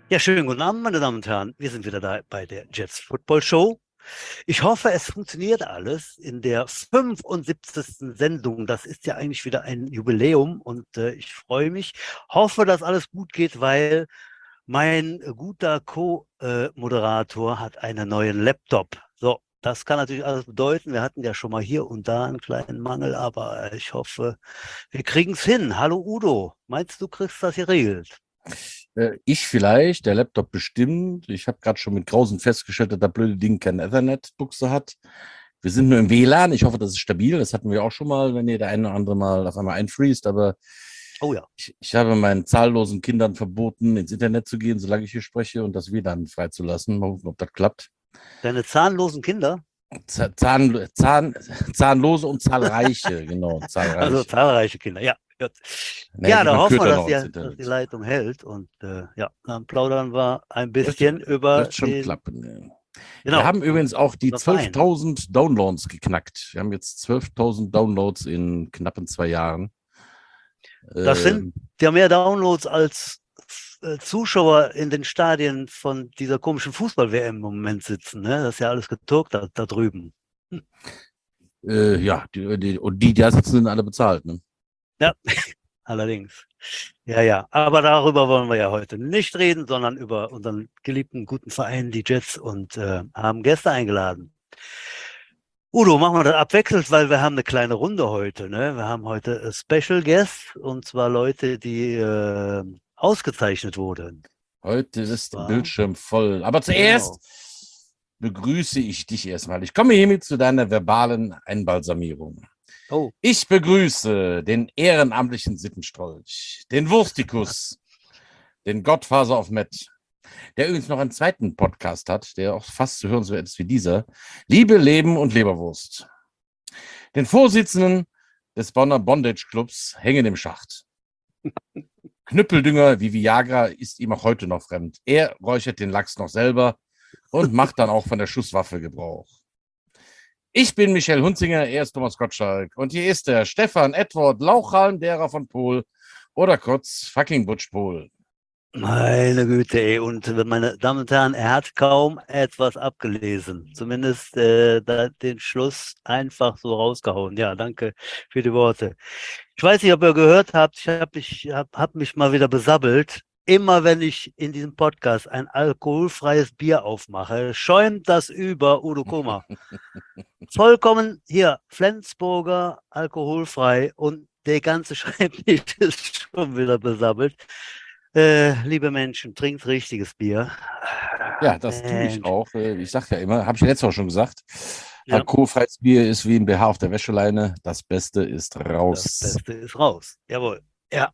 Ja, schönen guten Abend, meine Damen und Herren. Wir sind wieder da bei der Jets Football Show. Ich hoffe, es funktioniert alles in der 75. Sendung. Das ist ja eigentlich wieder ein Jubiläum und ich freue mich. Hoffe, dass alles gut geht, weil mein guter Co-Moderator hat einen neuen Laptop. So, das kann natürlich alles bedeuten. Wir hatten ja schon mal hier und da einen kleinen Mangel, aber ich hoffe, wir kriegen es hin. Hallo Udo, meinst du, kriegst das geregelt? Ich vielleicht, der Laptop bestimmt. Ich habe gerade schon mit Grausen festgestellt, dass das blöde Ding keine Ethernet-Buchse hat. Wir sind nur im WLAN. Ich hoffe, das ist stabil. Das hatten wir auch schon mal, wenn ihr der eine oder andere mal auf einmal einfriest. Aber Oh ja. ich habe meinen zahllosen Kindern verboten, ins Internet zu gehen, solange ich hier spreche und das WLAN freizulassen. Mal gucken, ob das klappt. Deine zahnlosen Kinder? Zahnlose und zahlreiche, genau, Also zahlreiche. zahlreiche Kinder, ja. Gut. Naja, Ja, die da man hoffen wir, köter dass noch ins die Internet. Leitung hält. Und ja, dann plaudern wir ein Wird, bisschen über wird schon den, klappen. Ja. Wir genau, haben übrigens auch die unser Verein. 12.000 Downloads geknackt. Wir haben jetzt 12.000 Downloads in knappen 2 Jahren. Das sind Ähm, ja mehr Downloads als Zuschauer in den Stadien von dieser komischen Fußball-WM im Moment sitzen. Ne? Das ist ja alles geturkt da drüben. Hm. ja, und die da sitzen, sind alle bezahlt. Ne? Ja, allerdings. Ja, ja. Aber darüber wollen wir ja heute nicht reden, sondern über unseren geliebten guten Verein, die Jets, und haben Gäste eingeladen. Udo, machen wir das abwechselnd, weil wir haben eine kleine Runde heute. Ne? Wir haben heute Special Guests und zwar Leute, die ausgezeichnet wurden. Heute Und ist der zwar, Bildschirm voll. Aber genau. zuerst begrüße ich dich erstmal. Ich komme hiermit zu deiner verbalen Einbalsamierung. Oh, Ich begrüße den ehrenamtlichen Sittenstrolch, den Wurstikus, den Gottfaser of Met, der übrigens noch einen zweiten Podcast hat, der auch fast zu hören so ist wie dieser. Liebe, Leben und Leberwurst. Den Vorsitzenden des Bonner Bondage Clubs hängen im Schacht. Knüppeldünger wie Viagra ist ihm auch heute noch fremd. Er räuchert den Lachs noch selber und macht dann auch von der Schusswaffe Gebrauch. Ich bin Michel Hunzinger, er ist Thomas Gottschalk und hier ist der Stefan Edward Lauchhalm, derer von Pol oder kurz fucking Butch Pol. meine Güte, ey. Und meine Damen und Herren, er hat kaum etwas abgelesen. Zumindest den Schluss einfach so rausgehauen. Ja, danke für die Worte. Ich weiß nicht, ob ihr gehört habt, ich hab mich mal wieder besabbelt. Immer wenn ich in diesem Podcast ein alkoholfreies Bier aufmache, schäumt das über Udo Koma. Vollkommen hier, Flensburger, alkoholfrei und der ganze Schreibtisch ist schon wieder besabbelt. Liebe Menschen, trinkt richtiges Bier. Ja, das tue ich Mensch, auch. Ich sage ja immer, habe ich letztes Mal schon gesagt, ja, alkoholfreies Bier ist wie ein BH auf der Wäscheleine. Das Beste ist das raus. Beste ist raus. Jawohl. Ja.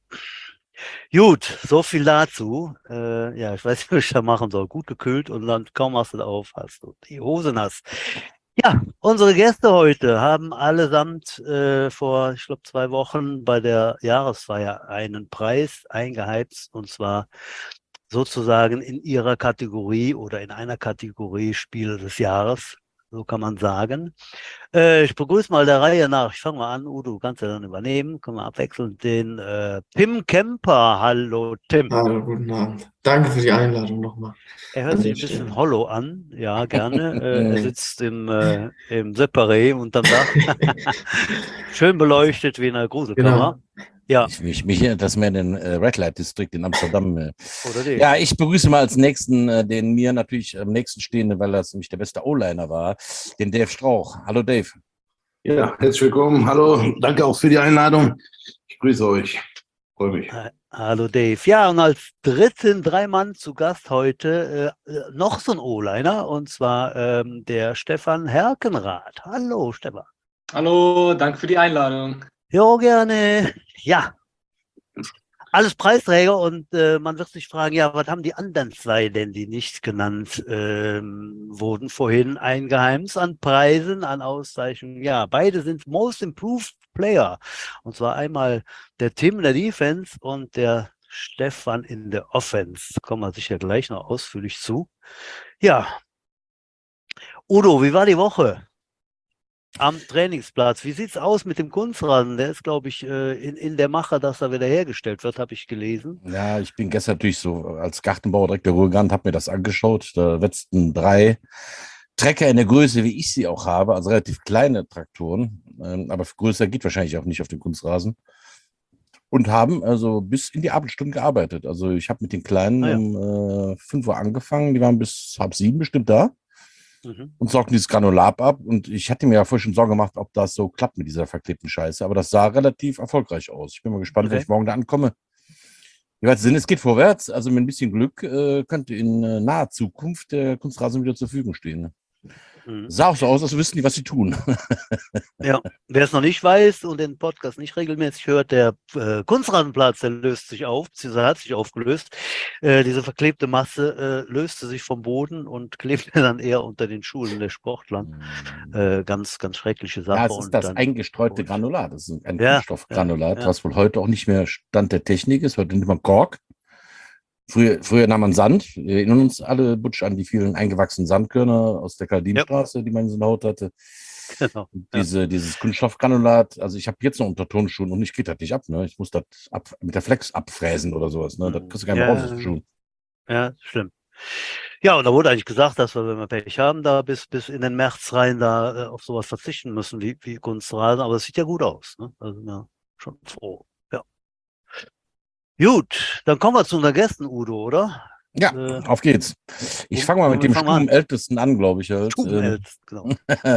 Gut, so viel dazu. Ja, ich weiß nicht, was ich da machen soll. Gut gekühlt und dann kaum machst du da auf, hast du die Hose nass. Ja, unsere Gäste heute haben allesamt vor, ich glaube, 2 Wochen bei der Jahresfeier einen Preis eingeheimst und zwar sozusagen in ihrer Kategorie oder in einer Kategorie Spiel des Jahres, so kann man sagen. Ich begrüße mal der Reihe nach. Ich fange mal an. Udo, du kannst ja dann übernehmen. Können wir abwechselnd den Tim Kemper. Hallo, Tim. Hallo, guten Abend. Danke für die Einladung nochmal Er hört an sich der ein bisschen Stelle. hollow an. Ja, gerne. Er sitzt im Separé unterm Dach. Schön beleuchtet wie in einer Gruselkammer. Genau. Ja, Mich erinnert das mehr an den Red Light District in Amsterdam. oder den. Ja, ich begrüße mal als nächsten, den mir natürlich am nächsten stehenden, weil das nämlich der beste O-Liner war, den Dave Strauch. Hallo Dave. Ja, herzlich willkommen. Hallo, danke auch für die Einladung. Ich grüße euch. Freue mich. Hallo Dave. Ja, und als dritten Dreimann zu Gast heute noch so ein O-Liner und zwar der Stefan Herkenrath. Hallo Stefan. Hallo, danke für die Einladung. Jo, gerne. Ja, alles Preisträger und man wird sich fragen, ja, was haben die anderen zwei denn, die nicht genannt wurden vorhin eingeheimst an Preisen, an Auszeichnungen? Ja, beide sind Most Improved Player. Und zwar einmal der Tim in der Defense und der Stefan in der Offense. Kommen wir sicher gleich noch ausführlich zu. Ja, Udo, wie war die Woche? am Trainingsplatz. Wie sieht's aus mit dem Kunstrasen? Der ist, glaube ich, in der Mache, dass er wieder hergestellt wird, habe ich gelesen. Ja, ich bin gestern natürlich so als Gartenbauer direkt der Ruhrgebiet, habe mir das angeschaut. Da wetzten 3 Trecker in der Größe, wie ich sie auch habe, also relativ kleine Traktoren, aber größer geht wahrscheinlich auch nicht auf dem Kunstrasen. Und haben also bis in die Abendstunden gearbeitet. Also ich habe mit den Kleinen um 5 Uhr angefangen, die waren bis 6:30 bestimmt da und sorgten dieses Granulat ab. Und ich hatte mir ja vorher schon Sorgen gemacht, ob das so klappt mit dieser verklebten Scheiße. Aber das sah relativ erfolgreich aus. Ich bin mal gespannt, wenn ich morgen da ankomme. Jeweils Sinn, es geht vorwärts. Also mit ein bisschen Glück könnte in naher Zukunft der Kunstrasen wieder zur Verfügung stehen. Sah auch so aus, als wüssten die, was sie tun. Ja, wer es noch nicht weiß und den Podcast nicht regelmäßig hört, der Kunstrasenplatz, der löst sich auf, beziehungsweise hat sich aufgelöst. Diese verklebte Masse löste sich vom Boden und klebte dann eher unter den Schuhen der Sportler. Ganz, ganz schreckliche Sache. Ja, es ist und das dann, eingestreute Granulat. Das ist ein Ja, Kunststoffgranulat, ja. was wohl heute auch nicht mehr Stand der Technik ist. Heute nimmt man Kork. Früher nahm man Sand. Wir erinnern uns alle, Butsch, an die vielen eingewachsenen Sandkörner aus der Kaldinstraße, die man in seiner Haut hatte. Genau. Dieses Kunststoffgranulat, also ich habe jetzt noch unter Turnschuhen und ich geht das nicht ab. Ne? Ich muss das mit der Flex abfräsen oder sowas. Ne? Das kriegst du gar nicht mehr raus aus den Schuhen. Ja, schlimm. Ja, und da wurde eigentlich gesagt, dass wir, wenn wir Pech haben, da bis in den März rein da auf sowas verzichten müssen wie Kunstrasen. Aber es sieht ja gut aus. Ne? Also ja, schon froh. Ja. Gut, dann kommen wir zu unseren Gästen, Udo, oder? Ja, auf geht's. Ich fange mal mit dem Stubenältesten an, glaube ich. Halt. Stubenältesten, genau.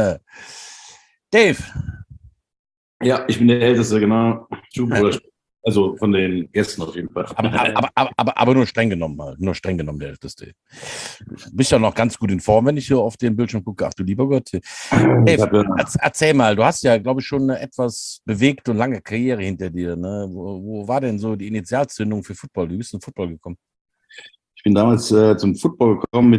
Dave. Ja, ich bin der Älteste, genau. Also von den Gästen auf jeden Fall. Aber nur streng genommen halt. Nur streng genommen der Älteste. Du bist ja noch ganz gut in Form, wenn ich hier auf den Bildschirm gucke. Ach du lieber Gott. Dave, erzähl mal, du hast ja, glaube ich, schon eine etwas bewegte und lange Karriere hinter dir. Ne? Wo war denn so die Initialzündung für Football? Wie bist du zum Football gekommen? Ich bin damals zum Football gekommen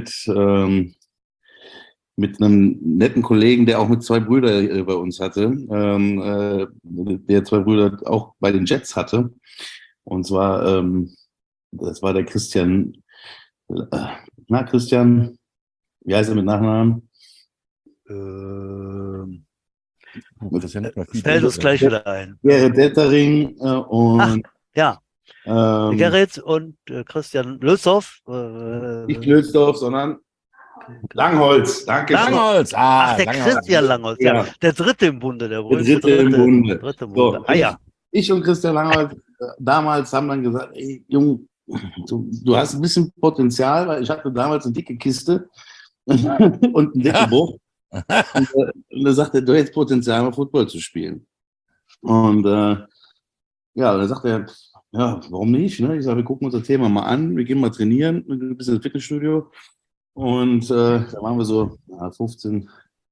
mit einem netten Kollegen, der auch mit 2 Brüdern bei uns hatte, der 2 Brüder auch bei den Jets hatte. Und zwar, das war der Christian, Christian, wie heißt er mit Nachnamen? Fällt uns gleich wieder ein. Gerrit Dettering und ja. Gerrit und Christian Lülsdorf. Nicht Lülsdorf, sondern Langholz. Danke. Langholz. Ach, der Langholz. Christian Langholz. Ja. Der Dritte im Bunde. Der Dritte im Bunde. So, ja. Ich und Christian Langholz damals haben dann gesagt, ey, Junge, du hast ein bisschen Potenzial, weil ich hatte damals eine dicke Kiste und einen dicken Bruch. Und da sagte er, du hättest Potenzial, mal Football zu spielen. Und da sagt er, ja, warum nicht? Ne? Ich sage, wir gucken uns das Thema mal an, wir gehen mal trainieren, ein bisschen ins Fitnessstudio. Und da waren wir so 15,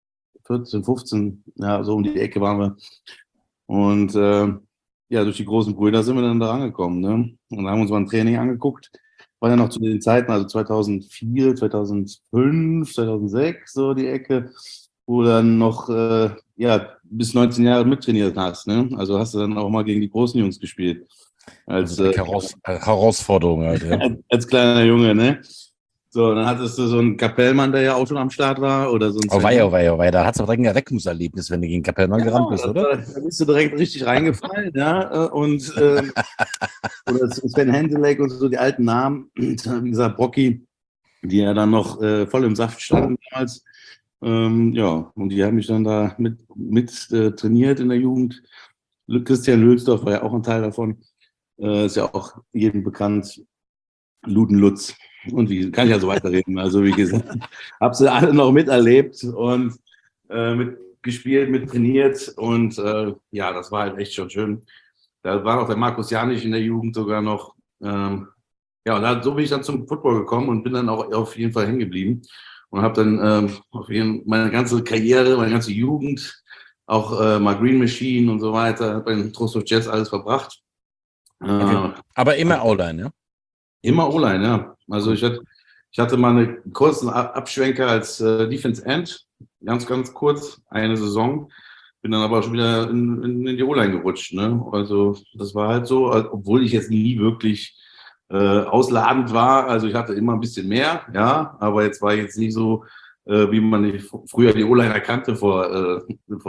ja, so um die Ecke waren wir. Und durch die großen Brüder sind wir dann da angekommen. Ne? Und haben uns mal ein Training angeguckt. War ja noch zu den Zeiten, also 2004, 2005, 2006, so die Ecke, wo du dann noch bis 19 Jahre mittrainiert hast. Ne? Also hast du dann auch mal gegen die großen Jungs gespielt. Als Herausforderung halt, ja. Als kleiner Junge, ne? So, dann hattest du so einen Kapellmann, der ja auch schon am Start war. Oder so oh wei. Da hattest du direkt ein Erweckungserlebnis, wenn du gegen Kapellmann gerannt bist, oder? Da bist du direkt richtig reingefallen, ja. Und oder Sven Henselek und so die alten Namen. Wie gesagt, Brocky, die ja dann noch voll im Saft standen damals. Und die haben mich dann da mit trainiert in der Jugend. Christian Lülsdorf war ja auch ein Teil davon. Ist ja auch jedem bekannt. Luden Lutz. Und wie kann ich ja so weiterreden? Also wie gesagt, habe sie alle noch miterlebt und mitgespielt, mit trainiert und das war halt echt schon schön. Da war auch der Markus Janich in der Jugend sogar noch. Und so bin ich dann zum Football gekommen und bin dann auch auf jeden Fall hängen geblieben und habe dann meine ganze Karriere, meine ganze Jugend, auch mal Green Machine und so weiter, bei den Trostorf Jets alles verbracht. Okay. Aber immer O-Line, ja? Immer O-Line, ja. Also ich hatte mal einen kurzen Abschwenker als Defense End, ganz, ganz kurz, eine Saison. Bin dann aber schon wieder in die O-Line gerutscht. Ne? Also das war halt so, obwohl ich jetzt nie wirklich ausladend war. Also ich hatte immer ein bisschen mehr, ja, aber jetzt war ich jetzt nicht so wie man früher die O-Liner kannte vor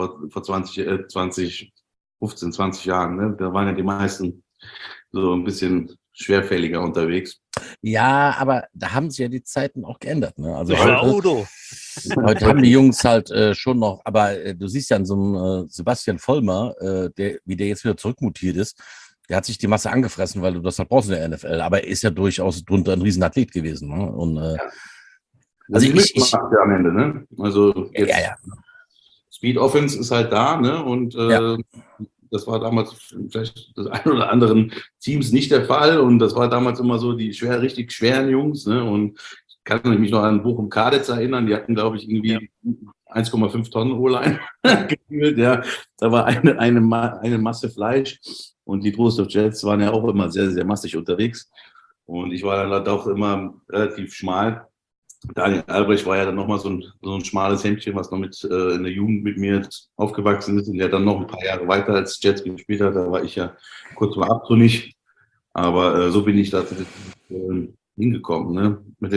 15, 20 Jahren. Ne? Da waren ja die meisten so ein bisschen schwerfälliger unterwegs. Ja, aber da haben sich ja die Zeiten auch geändert. Ne? Also Ja, Udo. heute haben die Jungs halt schon noch, aber du siehst ja an so einem Sebastian Vollmer, wie der jetzt wieder zurückmutiert ist, der hat sich die Masse angefressen, weil du das halt brauchst in der NFL. Aber er ist ja durchaus drunter ein Riesenathlet gewesen. Ne? Und, Also ich ja am Ende, ne? Also jetzt ja. Speed Offense ist halt da, ne? Und das war damals vielleicht des einen oder anderen Teams nicht der Fall. Und das war damals immer so die richtig schweren Jungs, ne? Und ich kann mich noch an Bochum Kadetz erinnern, die hatten, glaube ich, irgendwie 1,5 Tonnen O-Line gefühlt, ja. Da war eine Masse Fleisch. Und die Trostorf Jets waren ja auch immer sehr, sehr massig unterwegs. Und ich war dann halt auch immer relativ schmal. Daniel Albrecht war ja dann nochmal so ein schmales Hemdchen, was noch in der Jugend mit mir aufgewachsen ist und der dann noch ein paar Jahre weiter als Jets gespielt hat. Da war ich ja kurz mal abtrünnig. Aber so bin ich da hingekommen, ne? Mit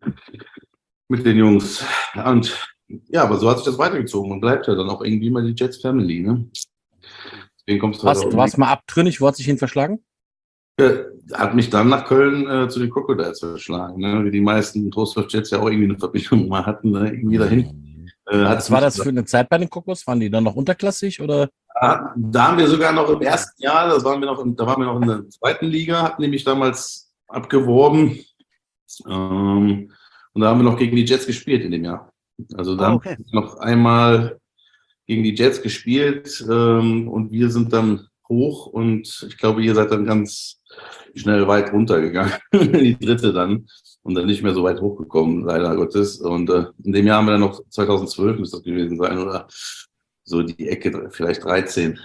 den Jungs. Und ja, aber so hat sich das weitergezogen und bleibt ja dann auch irgendwie mal die Jets Family, ne? Deswegen kommst du du warst mal abtrünnig, wo hat sich hin verschlagen? Hat mich dann nach Köln zu den Crocodiles verschlagen, ne? Wie die meisten Trostorf Jets ja auch irgendwie eine Verbindung mal hatten, ne? Irgendwie dahin. Was war das für eine Zeit bei den Crocos? Waren die dann noch unterklassig oder? Da haben wir sogar noch im ersten Jahr, da waren wir noch in der zweiten Liga, hatten nämlich damals abgeworben. Und da haben wir noch gegen die Jets gespielt in dem Jahr. Also dann noch einmal gegen die Jets gespielt und wir sind dann hoch und ich glaube, ihr seid dann ganz schnell weit runtergegangen, die dritte dann und dann nicht mehr so weit hochgekommen, leider Gottes. Und in dem Jahr haben wir dann noch 2012 müsste das gewesen sein oder so die Ecke, vielleicht 13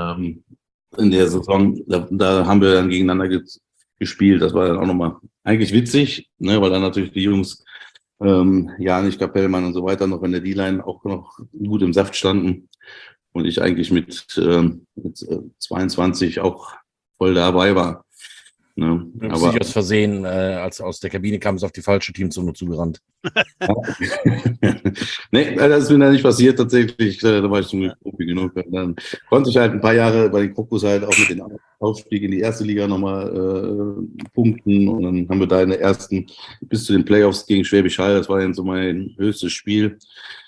in der Saison. Da haben wir dann gegeneinander gespielt. Das war dann auch nochmal eigentlich witzig, ne, weil dann natürlich die Jungs Janich, Kapellmann und so weiter noch in der D-Line auch noch gut im Saft standen und ich eigentlich mit 22 auch voll dabei war. Ne? Aber nicht aus Versehen, als aus der Kabine kam, es auf die falsche Teamzone zugerannt. Nee, das ist mir da nicht passiert tatsächlich. Da war ich zum Glück Profi genug. Dann konnte ich halt ein paar Jahre bei den Crocos halt auch mit den Aufstieg in die erste Liga nochmal punkten. Und dann haben wir da in der ersten bis zu den Playoffs gegen Schwäbisch Hall, das war dann so mein höchstes Spiel.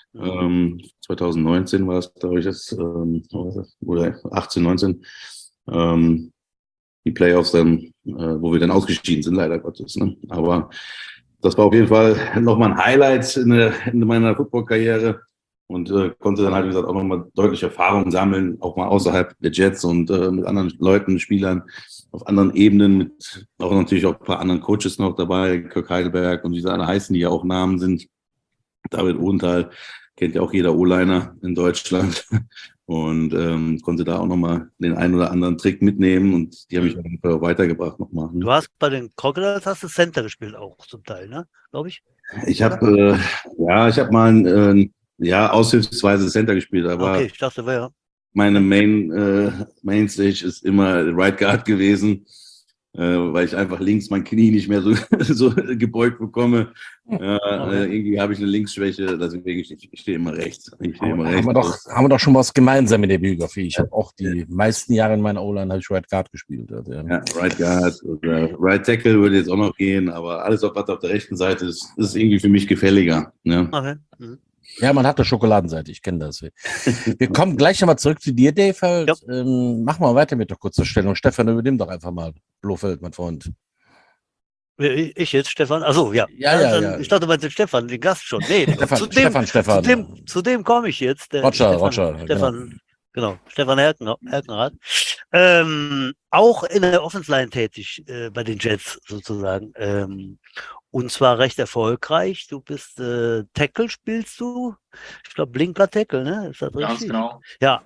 2019 war es, glaube ich, oder 18, 19. Die Playoffs dann, wo wir dann ausgeschieden sind, leider Gottes. Ne? Aber das war auf jeden Fall nochmal ein Highlight in meiner Football-Karriere und konnte dann halt, wie gesagt, auch nochmal deutliche Erfahrungen sammeln, auch mal außerhalb der Jets und mit anderen Leuten, Spielern auf anderen Ebenen, mit auch natürlich auch ein paar anderen Coaches noch dabei, Kirk Heidelberg und wie sie alle heißen, die ja auch Namen sind. David Odenthal kennt ja auch jeder O-Liner in Deutschland. Und konnte da auch nochmal den einen oder anderen Trick mitnehmen und die haben mich auch weitergebracht nochmal. Du hast bei den Crocodiles hast du Center gespielt auch zum Teil, ne? Glaube ich. Ich habe mal aushilfsweise Center gespielt, aber okay, ich dachte, ja. meine Mainstage ist immer Right Guard gewesen, weil ich einfach links mein Knie nicht mehr so gebeugt bekomme. Irgendwie habe ich eine Linksschwäche, deswegen ich stehe immer rechts. Haben wir doch schon was gemeinsam in der Biografie. Ich habe auch die meisten Jahre in meiner O-Line habe ich Right Guard gespielt. Also, ja, Right Guard oder Right Tackle würde jetzt auch noch gehen, aber alles, was auf der rechten Seite ist irgendwie für mich gefälliger. Ja. Okay. Ja, man hat eine Schokoladenseite, ich kenne das. Wir kommen gleich nochmal zurück zu dir, Dave. Halt. Ja. Mach mal weiter mit der kurzen Stellung. Stefan, übernimm doch einfach mal. Blofeld, mein Freund. Ich jetzt, Stefan? Achso, ja. Ja. Ich dachte, du meinst den Stefan, den Gast schon. Nee, Stefan. Zu dem komme ich jetzt. Roger. Stefan, genau. Stefan Herkenrath. Auch in der Offense Line tätig bei den Jets sozusagen. Und zwar recht erfolgreich. Du bist Tackle, spielst du? Ich glaube, Blinker Tackle, ne? Ist das richtig? Ganz genau. Ja.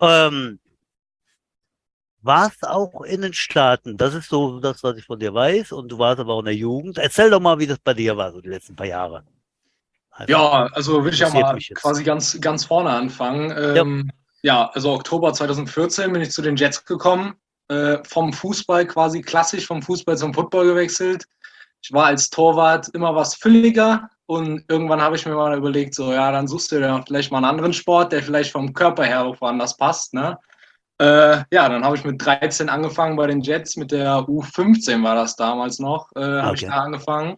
Warst auch in den Staaten. Das ist so das, was ich von dir weiß. Und du warst aber auch in der Jugend. Erzähl doch mal, wie das bei dir war, so die letzten paar Jahre. Ja, also will ich ja mal quasi ganz vorne anfangen. Ja, also Oktober 2014 bin ich zu den Jets gekommen. Vom Fußball quasi klassisch vom Fußball zum Football gewechselt. Ich war als Torwart immer was fülliger und irgendwann habe ich mir mal überlegt, so, ja, dann suchst du dir vielleicht mal einen anderen Sport, der vielleicht vom Körper her auch woanders passt, ne? Ja, dann habe ich mit 13 angefangen bei den Jets, mit der U15 war das damals noch, habe ich Okay. da angefangen.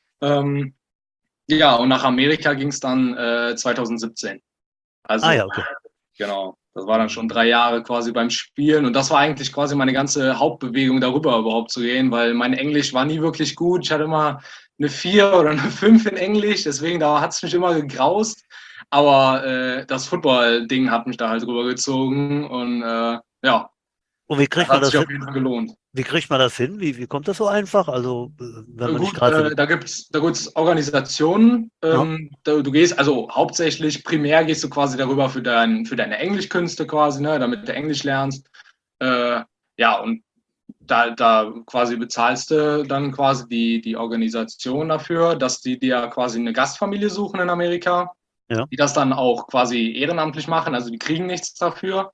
Ja, und nach Amerika ging es dann 2017. Also, Ja, okay. genau, das war dann schon 3 Jahre quasi beim Spielen und das war eigentlich quasi meine ganze Hauptbewegung, darüber überhaupt zu gehen, weil mein Englisch war nie wirklich gut. Ich hatte immer eine 4 oder eine 5 in Englisch, deswegen da hat es mich immer gegraust. Aber das Football-Ding hat mich da halt rübergezogen und ja, Und wie das kriegt man hat das sich auf hin? jeden Fall gelohnt. Wie kriegt man das hin? Wie kommt das so einfach? Also, wenn man nicht Gut, gerade. da gibt's Organisationen. Ja. Du gehst, also hauptsächlich, primär gehst du quasi darüber für deine Englischkünste quasi, ne, damit du Englisch lernst. Ja, und da quasi bezahlst du dann quasi die Organisation dafür, dass die dir quasi eine Gastfamilie suchen in Amerika, Ja. die das dann auch quasi ehrenamtlich machen, also die kriegen nichts dafür.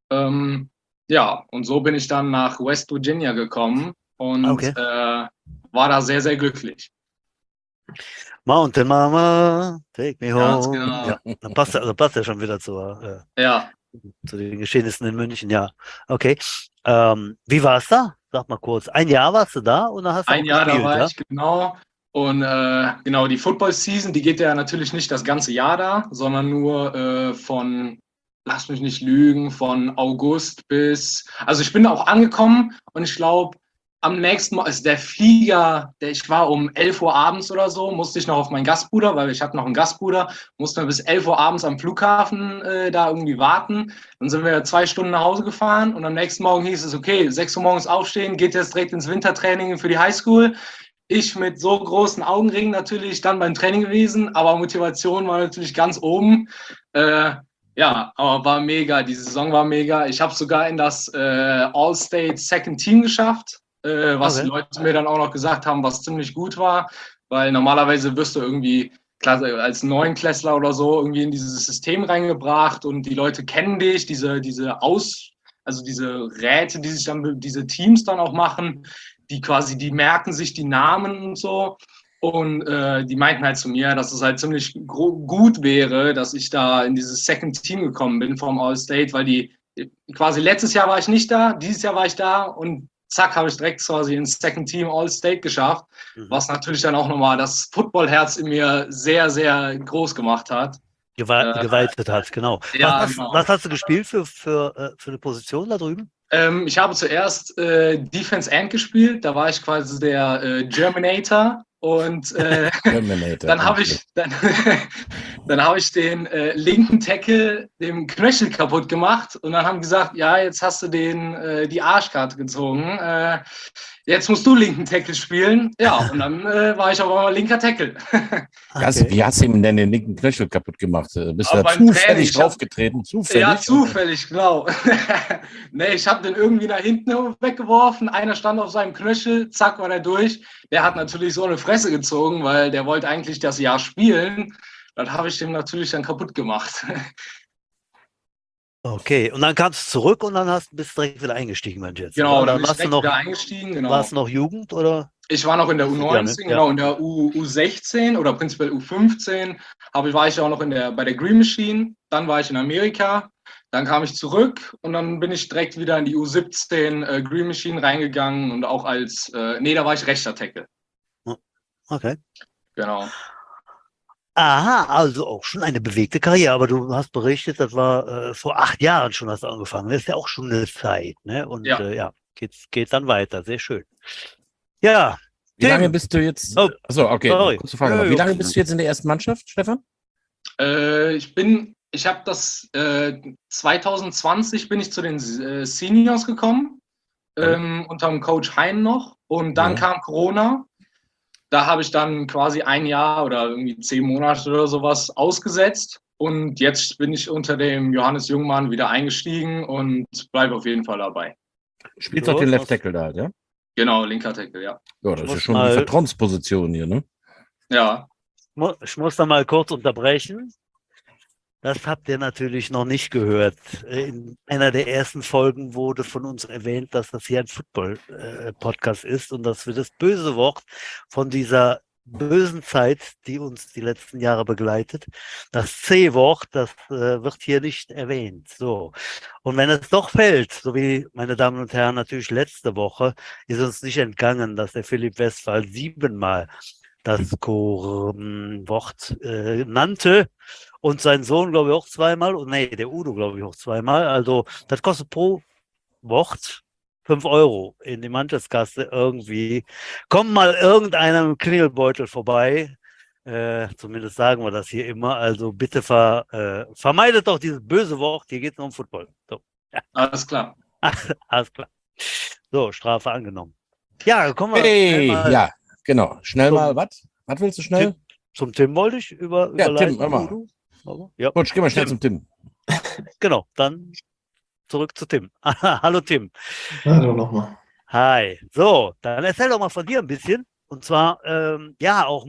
Ja, und so bin ich dann nach West Virginia gekommen und Okay. war da sehr, sehr glücklich. Mountain Mama, take me Ganz home. genau. Ja, dann passt ja schon wieder Ja, zu den Geschehnissen in München, ja. Okay. Wie war es da? Sag mal kurz. Ein Jahr warst du da und dann hast du ein auch Jahr da gespielt, war ja? ich, genau. Und genau, die Football-Season, die geht ja natürlich nicht das ganze Jahr da, sondern nur lass mich nicht lügen, von August bis, also ich bin auch angekommen und ich glaube, am nächsten Mal ist der Flieger, ich war um 11 Uhr abends oder so, musste ich noch auf meinen Gastbruder, weil ich hatte noch einen Gastbruder, musste bis 11 Uhr abends am Flughafen da irgendwie warten. Dann sind wir 2 Stunden nach Hause gefahren und am nächsten Morgen hieß es, okay, 6 Uhr morgens aufstehen, geht jetzt direkt ins Wintertraining für die Highschool. Ich mit so großen Augenringen natürlich dann beim Training gewesen, aber Motivation war natürlich ganz oben. Ja, aber war mega. Die Saison war mega. Ich habe sogar in das All-State Second Team geschafft, was Okay. die Leute mir dann auch noch gesagt haben, was ziemlich gut war, weil normalerweise wirst du irgendwie klar, als Neunklässler oder so irgendwie in dieses System reingebracht und die Leute kennen dich, also diese Räte, die sich dann, diese Teams dann auch machen, die merken sich die Namen und so. Und die meinten halt zu mir, dass es halt ziemlich gut wäre, dass ich da in dieses Second Team gekommen bin vom All-State, weil quasi letztes Jahr war ich nicht da, dieses Jahr war ich da und zack, habe ich direkt quasi ins Second Team All-State geschafft, was natürlich dann auch nochmal das Football-Herz in mir sehr, sehr groß gemacht hat. Geweitet hat, genau. Ja, genau. Was hast du gespielt für eine Position da drüben? Ich habe zuerst Defense End gespielt, da war ich quasi der Germinator und dann habe ich, hab ich den linken Tackle dem Knöchel kaputt gemacht und dann haben gesagt, ja, jetzt hast du die Arschkarte gezogen, jetzt musst du linken Tackle spielen. Ja, und dann war ich aber mal linker Tackle. Okay. Wie hast du ihm denn den linken Knöchel kaputt gemacht? Bist du da beim zufällig Training, draufgetreten? Zufällig? Ja, zufällig, genau. Nee, ich habe den irgendwie nach hinten weggeworfen. Einer stand auf seinem Knöchel, zack, war der durch. Der hat natürlich so eine Fresse gezogen, weil der wollte eigentlich das Jahr spielen. Das habe ich dem natürlich dann kaputt gemacht. Okay, und dann kamst du zurück und dann bist du direkt wieder eingestiegen beim Jets. Genau, oder? dann bin ich warst du direkt noch, wieder eingestiegen. Genau. warst du noch Jugend oder? Ich war noch in der Ja, ne? U19, genau, in der U16 oder prinzipiell U15. War ich auch noch bei der Green Machine. Dann war ich in Amerika. Dann kam ich zurück und dann bin ich direkt wieder in die U17 Green Machine reingegangen und auch da war ich rechter Tackle. Okay. Genau. Aha, also auch schon eine bewegte Karriere, aber du hast berichtet, das war vor 8 Jahren schon hast du angefangen. Das ist ja auch schon eine Zeit, ne? Und Ja. Geht dann weiter. Sehr schön. Ja, Wie lange bist du jetzt? Oh, Achso, okay. sorry. Kurze Frage noch. Wie lange bist du jetzt in der ersten Mannschaft, Stefan? Ich habe das 2020 bin ich zu den Seniors gekommen, unter dem Coach Hein noch. Und dann kam Corona. Da habe ich dann quasi 1 Jahr oder irgendwie 10 Monate oder sowas ausgesetzt. Und jetzt bin ich unter dem Johannes Jungmann wieder eingestiegen und bleibe auf jeden Fall dabei. Spielst doch den Left Tackle da, ja? Genau, linker Tackle, ja. Ja, das ist ja schon die Vertrauensposition hier, ne? Ja. Ich muss da mal kurz unterbrechen. Das habt ihr natürlich noch nicht gehört. In einer der ersten Folgen wurde von uns erwähnt, dass das hier ein Football-Podcast ist und dass wir das böse Wort von dieser bösen Zeit, die uns die letzten Jahre begleitet. Das C-Wort, das wird hier nicht erwähnt. So. Und wenn es doch fällt, so wie, meine Damen und Herren, natürlich letzte Woche, ist uns nicht entgangen, dass der Philipp Westphal 7-mal das Wort nannte und sein Sohn, glaube ich, auch 2-mal. Und nee, der Udo, glaube ich, auch 2-mal. Also das kostet pro Wort 5 Euro in die Mantelskasse irgendwie. Kommt mal irgendeiner mit dem Klingelbeutel vorbei. Zumindest sagen wir das hier immer. Also bitte vermeidet doch dieses böse Wort. Hier geht es nur um Football. So. Alles klar. Alles klar. So, Strafe angenommen. Ja, kommen wir Hey, mal ja, genau. Schnell zum- mal, was? Was willst du schnell? zum Tim wollte ich Ja, überleiten. Tim, hör mal. Udo. Aber, ja, Gut, geh mal schnell Tim. zum Tim. Genau, dann zurück zu Tim. Hallo Tim. Hallo nochmal. Hi. So, dann erzähl doch mal von dir ein bisschen. Und zwar, ja, auch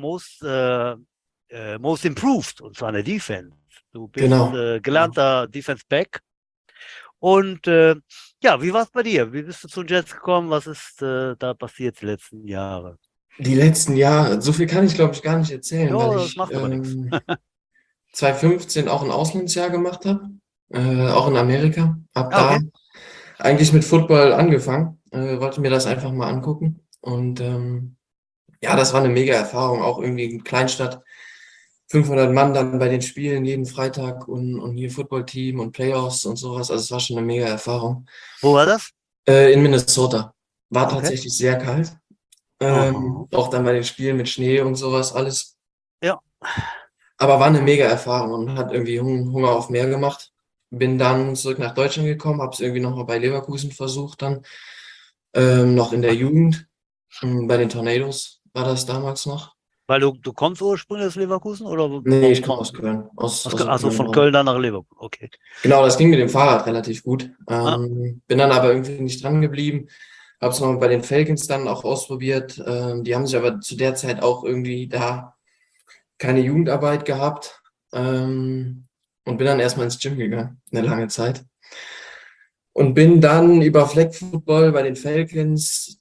most improved, und zwar in der Defense. Du bist Genau. gelernter Defense Back. Und ja, wie war es bei dir? Wie bist du zu den Jets gekommen? Was ist da passiert die letzten Jahre? Die letzten Jahre, so viel kann ich glaube ich gar nicht erzählen, Ja, weil das ich macht aber nichts. 2015 auch ein Auslandsjahr gemacht habe, auch in Amerika. Habe Ah, da okay. eigentlich mit Football angefangen, wollte mir das einfach mal angucken. Und ja, das war eine mega Erfahrung, auch irgendwie in Kleinstadt. 500 Mann dann bei den Spielen jeden Freitag und hier Footballteam und Playoffs und sowas. Also es war schon eine mega Erfahrung. Wo war das? In Minnesota. War Okay. tatsächlich sehr kalt. Aha. Auch dann bei den Spielen mit Schnee und sowas alles. Ja. Aber war eine mega Erfahrung und hat irgendwie Hunger auf mehr gemacht. Bin dann zurück nach Deutschland gekommen, habe es irgendwie nochmal bei Leverkusen versucht dann. Noch in der Jugend. Bei den Tornadoes war das damals noch. Weil du kommst ursprünglich aus Leverkusen oder Nee, ich komme aus Köln. also Köln, von ja. Köln dann nach Leverkusen. Okay. Genau, das ging mit dem Fahrrad relativ gut. Ah, Bin dann aber irgendwie nicht dran geblieben. Habe es noch bei den Falcons dann auch ausprobiert. Die haben sich aber zu der Zeit auch irgendwie da keine Jugendarbeit gehabt. Und bin dann erstmal ins Gym gegangen, eine lange Zeit. Und bin dann über Flag Football bei den Falcons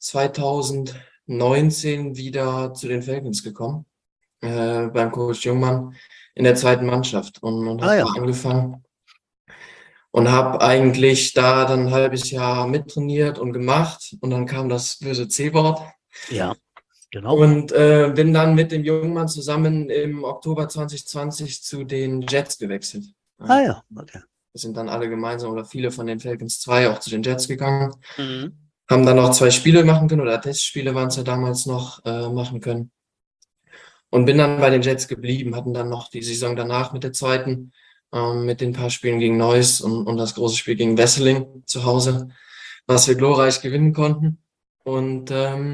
2019 wieder zu den Falcons gekommen, beim Coach Jungmann in der zweiten Mannschaft und habe ja. da angefangen. Und habe eigentlich da dann ein halbes Jahr mittrainiert und gemacht. Und dann kam das böse C-Wort. Ja, genau. Und bin dann mit dem Jungmann zusammen im Oktober 2020 zu den Jets gewechselt. Ah ja, okay. Wir sind dann alle gemeinsam oder viele von den Falcons 2 auch zu den Jets gegangen. Mhm. Haben dann noch 2 Spiele machen können oder Testspiele waren es ja damals noch machen können. Und bin dann bei den Jets geblieben, hatten dann noch die Saison danach mit der zweiten, mit den paar Spielen gegen Neuss und das große Spiel gegen Wesseling zu Hause, was wir glorreich gewinnen konnten. Und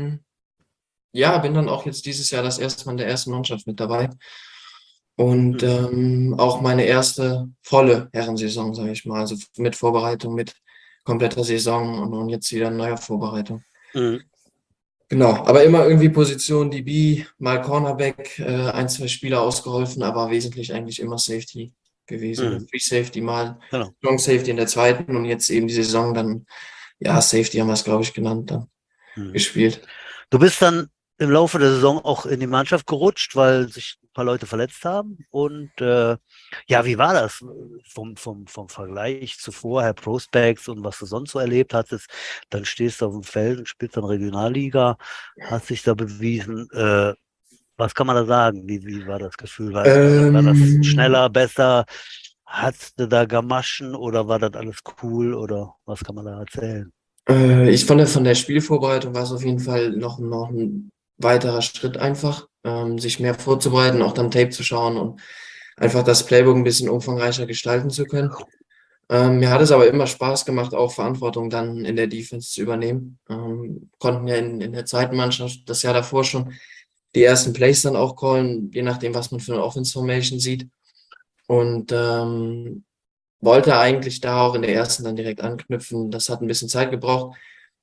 ja, bin dann auch jetzt dieses Jahr das erste Mal in der ersten Mannschaft mit dabei. Und auch meine erste volle Herrensaison, sage ich mal, also mit Vorbereitung, mit kompletter Saison und jetzt wieder eine neue Vorbereitung. Mhm. Genau, aber immer irgendwie Position DB, mal Cornerback, 1, 2 Spieler ausgeholfen, aber wesentlich eigentlich immer Safety gewesen. Free Safety mal, Genau. Strong Safety in der zweiten und jetzt eben die Saison dann, ja, Safety haben wir es, glaube ich, genannt, dann gespielt. Du bist dann im Laufe der Saison auch in die Mannschaft gerutscht, weil sich ein paar Leute verletzt haben. Und ja, wie war das vom Vergleich zu vorher, Prospects und was du sonst so erlebt hattest? Dann stehst du auf dem Feld und spielst dann Regionalliga, hast dich da bewiesen. Was kann man da sagen? Wie war das Gefühl? War das schneller, besser? Hattest du da Gamaschen oder war das alles cool oder was kann man da erzählen? Ich fand, von der Spielvorbereitung war es auf jeden Fall noch ein weiterer Schritt einfach, sich mehr vorzubereiten, auch dann Tape zu schauen und einfach das Playbook ein bisschen umfangreicher gestalten zu können. Mir hat es aber immer Spaß gemacht, auch Verantwortung dann in der Defense zu übernehmen. Konnten ja in der zweiten Mannschaft das Jahr davor schon die ersten Plays dann auch callen, je nachdem, was man für eine Offense Formation sieht. Und wollte eigentlich da auch in der ersten dann direkt anknüpfen. Das hat ein bisschen Zeit gebraucht.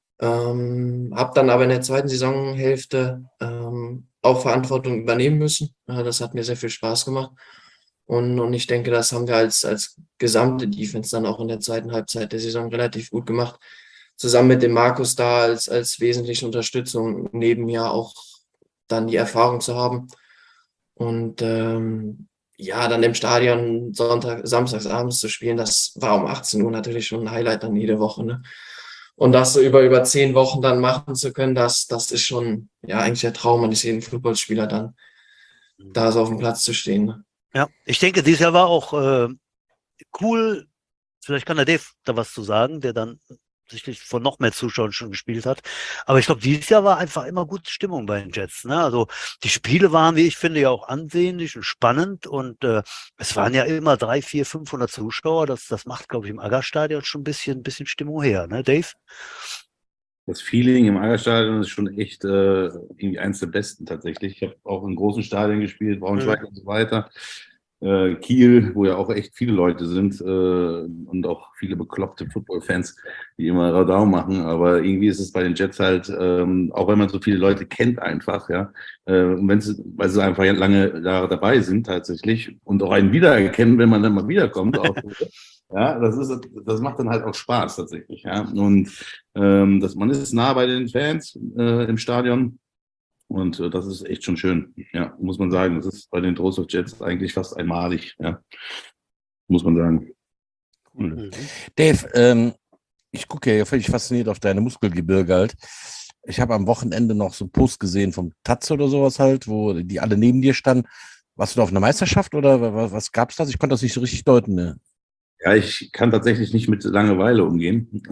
Habe dann aber in der zweiten Saisonhälfte auch Verantwortung übernehmen müssen. Das hat mir sehr viel Spaß gemacht. Und ich denke, das haben wir als gesamte Defense dann auch in der zweiten Halbzeit der Saison relativ gut gemacht. Zusammen mit dem Markus da als wesentliche Unterstützung, neben mir auch dann die Erfahrung zu haben. Und ja, dann im Stadion samstags abends zu spielen, das war um 18 Uhr natürlich schon ein Highlight dann jede Woche. Ne? Und das so über 10 Wochen dann machen zu können, das ist schon ja eigentlich der Traum eines jeden Fußballspieler dann, da so auf dem Platz zu stehen. Ne? Ja, ich denke, dieses Jahr war auch cool. Vielleicht kann der Dave da was zu sagen, der dann sicherlich vor noch mehr Zuschauern schon gespielt hat. Aber ich glaube, dieses Jahr war einfach immer gute Stimmung bei den Jets. Ne? Also die Spiele waren, wie ich finde, ja auch ansehnlich und spannend. Und es waren ja immer 300, 400, 500 Zuschauer. Das macht, glaube ich, im Aggerstadion schon ein bisschen Stimmung her. Ne, Dave? Das Feeling im Aggerstadion ist schon echt irgendwie eins der besten tatsächlich. Ich habe auch in großen Stadien gespielt, Braunschweig und so weiter. Kiel, wo ja auch echt viele Leute sind und auch viele bekloppte Football-Fans, die immer Radau machen. Aber irgendwie ist es bei den Jets halt, auch wenn man so viele Leute kennt einfach, ja, und weil sie einfach lange Jahre dabei sind tatsächlich und auch einen wiedererkennen, wenn man dann mal wiederkommt. Auch, ja, das macht dann halt auch Spaß tatsächlich. Ja. Und man ist nah bei den Fans im Stadion. Und das ist echt schon schön, ja, muss man sagen. Das ist bei den Trostorf Jets eigentlich fast einmalig, ja, muss man sagen. Cool. Dave, ich gucke ja völlig fasziniert auf deine Muskelgebirge halt. Ich habe am Wochenende noch so einen Post gesehen vom Taz oder sowas halt, wo die alle neben dir standen. Warst du da auf einer Meisterschaft oder was gab's das? Ich konnte das nicht so richtig deuten. Ne? Ja, ich kann tatsächlich nicht mit Langeweile umgehen.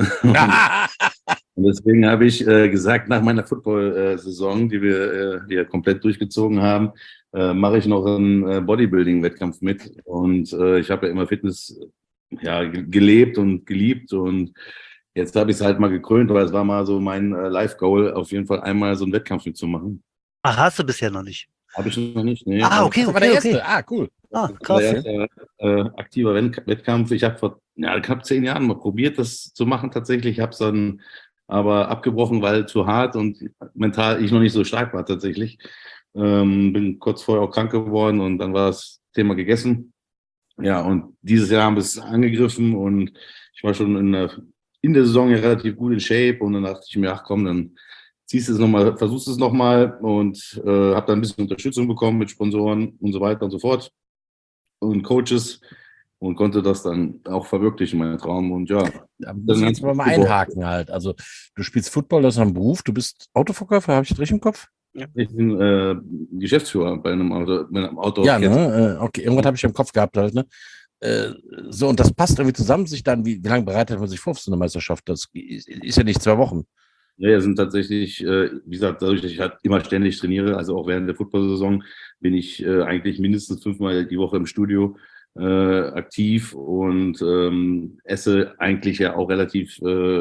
Und deswegen habe ich gesagt, nach meiner Football-Saison, die wir hier komplett durchgezogen haben, mache ich noch einen Bodybuilding-Wettkampf mit. Und ich habe ja immer Fitness gelebt und geliebt. Und jetzt habe ich es halt mal gekrönt, weil es war mal so mein Life-Goal, auf jeden Fall einmal so einen Wettkampf mitzumachen. Ach, hast du bisher noch nicht? Habe ich noch nicht, nee. Ah, okay, Das war der okay. erste. Ah, cool. Ah, Das war krass. der erste aktiver Wettkampf. Ich habe vor knapp 10 Jahren mal probiert, das zu machen tatsächlich. Ich habe es dann aber abgebrochen, weil zu hart und mental ich noch nicht so stark war tatsächlich. Bin kurz vorher auch krank geworden und dann war das Thema gegessen. Ja, und dieses Jahr haben wir es angegriffen und ich war schon in der Saison ja relativ gut in Shape und dann dachte ich mir, ach komm, dann ziehst du es nochmal, versuchst es nochmal und habe dann ein bisschen Unterstützung bekommen mit Sponsoren und so weiter und so fort und Coaches und konnte das dann auch verwirklichen, meinen Traum. Und ja, Da muss ich jetzt mal einhaken halt. Also du spielst Football, das ist ein Beruf, du bist Autoverkäufer, habe ich das richtig im Kopf? ich bin Geschäftsführer bei einem Auto. Ja, ne? Okay, irgendwas habe ich im Kopf gehabt halt, ne? So, und das passt irgendwie zusammen, sich dann, wie lange bereitet man sich vor auf so eine Meisterschaft? Das ist ja nicht 2 Wochen. Ja, sind tatsächlich, wie gesagt, dadurch, dass ich halt immer ständig trainiere, also auch während der Football-Saison, bin ich eigentlich mindestens 5-mal die Woche im Studio aktiv und esse eigentlich ja auch relativ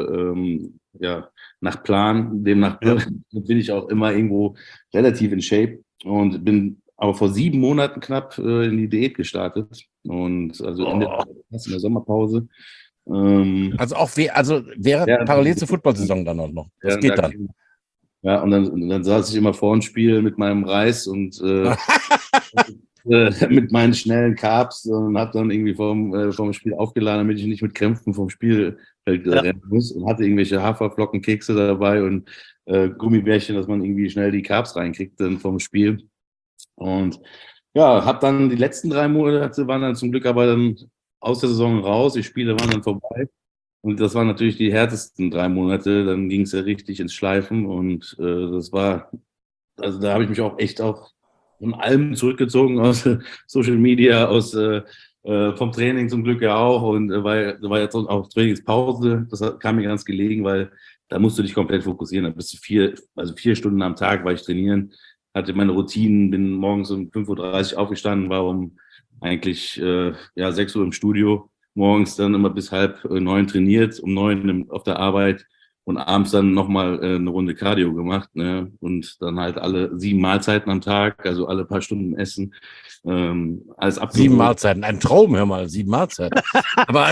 nach Plan. Demnach bin ich auch immer irgendwo relativ in Shape und bin aber vor 7 Monaten knapp in die Diät gestartet und also in der Sommerpause. Also auch während parallel zur Football-Saison dann auch noch. Das geht dann. Ja, und dann saß ich immer vor dem Spiel mit meinem Reis und mit meinen schnellen Carbs und habe dann irgendwie vom Spiel aufgeladen, damit ich nicht mit Krämpfen vom Spielfeld rennen muss und hatte irgendwelche Haferflocken, Kekse dabei und Gummibärchen, dass man irgendwie schnell die Carbs reinkriegt dann vom Spiel. Und ja, habe dann die letzten 3 Monate waren dann zum Glück aber dann aus der Saison raus, die Spiele waren dann vorbei. Und das waren natürlich die härtesten 3 Monate. Dann ging es ja richtig ins Schleifen. Und das war, also da habe ich mich auch echt auch von allem zurückgezogen, aus Social Media, vom Training zum Glück ja auch. Und da war jetzt auch Trainingspause. Das kam mir ganz gelegen, weil da musst du dich komplett fokussieren. Da bist du 4 Stunden am Tag war ich trainieren, hatte meine Routinen, bin morgens um 5:30 Uhr aufgestanden, war eigentlich 6 Uhr im Studio, morgens dann immer bis 8:30 trainiert, um 9 auf der Arbeit und abends dann nochmal eine Runde Cardio gemacht, ne? Und dann halt alle 7 Mahlzeiten am Tag, also alle paar Stunden essen, alles abgewogen. 7 Mahlzeiten, ein Traum, hör mal, 7 Mahlzeiten. Aber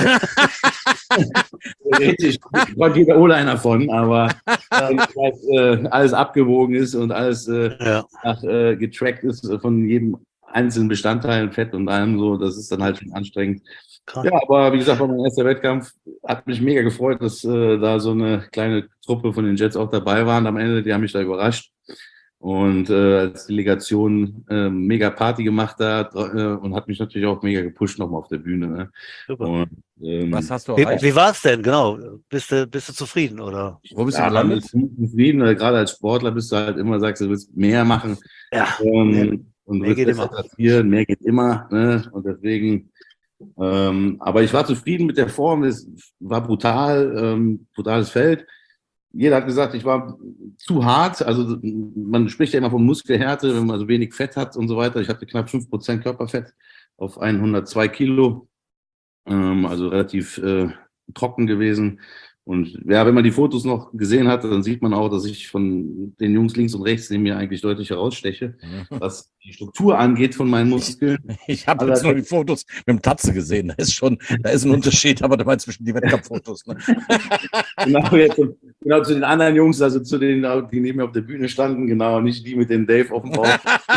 richtig, konnte jeder O-Liner von, aber alles abgewogen ist und alles getrackt ist von jedem einzelnen Bestandteilen, Fett und allem so, das ist dann halt schon anstrengend. Krass. Ja, aber wie gesagt, mein erster Wettkampf hat mich mega gefreut, dass da so eine kleine Truppe von den Jets auch dabei waren am Ende, die haben mich da überrascht. und als Delegation mega Party gemacht hat und hat mich natürlich auch mega gepusht nochmal auf der Bühne. Ne? Super. Und, Was hast du Wie, erreicht? wie war es denn, genau? Bist du zufrieden, oder? Wo bist du ja, man gelandet? ist zufrieden, weil gerade als Sportler bist du halt immer, sagst du willst mehr machen Ja, mehr, und du mehr willst geht besser immer. platzieren, mehr geht immer. Ne? Und deswegen, aber ich war zufrieden mit der Form, es war brutales Feld. Jeder hat gesagt, ich war zu hart. Also man spricht ja immer von Muskelhärte, wenn man so wenig Fett hat und so weiter. Ich hatte knapp 5% Körperfett auf 102 Kilo, also relativ trocken gewesen. Und ja, wenn man die Fotos noch gesehen hat, dann sieht man auch, dass ich von den Jungs links und rechts neben mir eigentlich deutlich heraussteche, was die Struktur angeht von meinen Muskeln. Ich habe jetzt nur die Fotos mit dem Tatze gesehen. Da ist ein Unterschied, aber dabei zwischen die Wettkampffotos. Ne? Genau, zu den anderen Jungs, also zu denen, die neben mir auf der Bühne standen, genau, nicht die mit dem Dave auf dem Bauch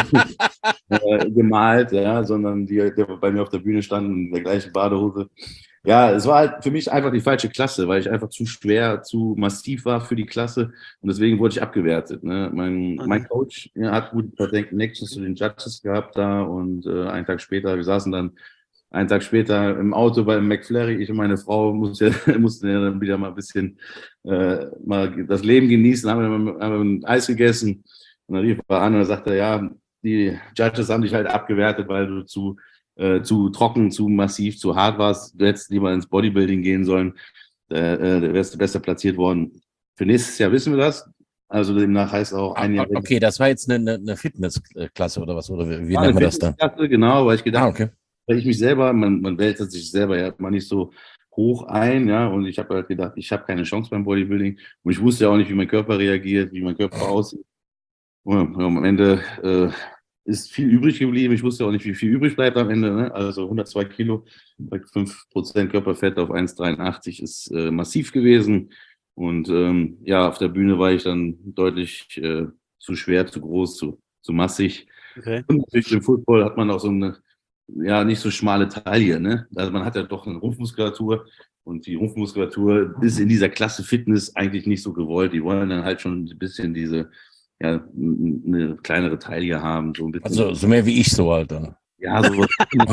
gemalt, ja, sondern die bei mir auf der Bühne standen in der gleichen Badehose. Ja, es war halt für mich einfach die falsche Klasse, weil ich einfach zu schwer, zu massiv war für die Klasse und deswegen wurde ich abgewertet. Ne? Mein Coach hat gut Connections zu den Judges gehabt da und einen Tag später, wir saßen dann einen Tag später im Auto bei McFlurry, ich und meine Frau mussten ja dann wieder mal ein bisschen mal das Leben genießen, haben wir ein Eis gegessen und dann rief er an und sagte, ja, die Judges haben dich halt abgewertet, weil du zu trocken, zu massiv, zu hart warst. Du hättest lieber ins Bodybuilding gehen sollen. Da wärst du besser platziert worden. Für nächstes Jahr wissen wir das. Also demnach heißt auch ein Jahr. Okay, das war jetzt eine Fitnessklasse oder was? Oder wie War nennt eine man das dann? Fitnessklasse, genau, weil ich gedacht, Okay. weil ich mich selber, man wälzt sich selber ja mal nicht so hoch ein, ja, und ich habe halt gedacht, ich habe keine Chance beim Bodybuilding und ich wusste ja auch nicht, wie mein Körper reagiert, wie mein Körper aussieht. Und am Ende ist viel übrig geblieben. Ich wusste auch nicht, wie viel übrig bleibt am Ende. Ne? Also 102 Kilo bei 5% Körperfett auf 1,83 ist massiv gewesen. Und ja, auf der Bühne war ich dann deutlich zu schwer, zu groß, zu massig. Okay. Und natürlich im Football hat man auch so eine, ja, nicht so schmale Taille. Ne? Also man hat ja doch eine Rumpfmuskulatur. Und die Rumpfmuskulatur ist in dieser Klasse Fitness eigentlich nicht so gewollt. Die wollen dann halt schon ein bisschen diese, ja, eine kleinere Taille haben. So ein bisschen. Also so mehr wie ich so halt dann. Ja, so.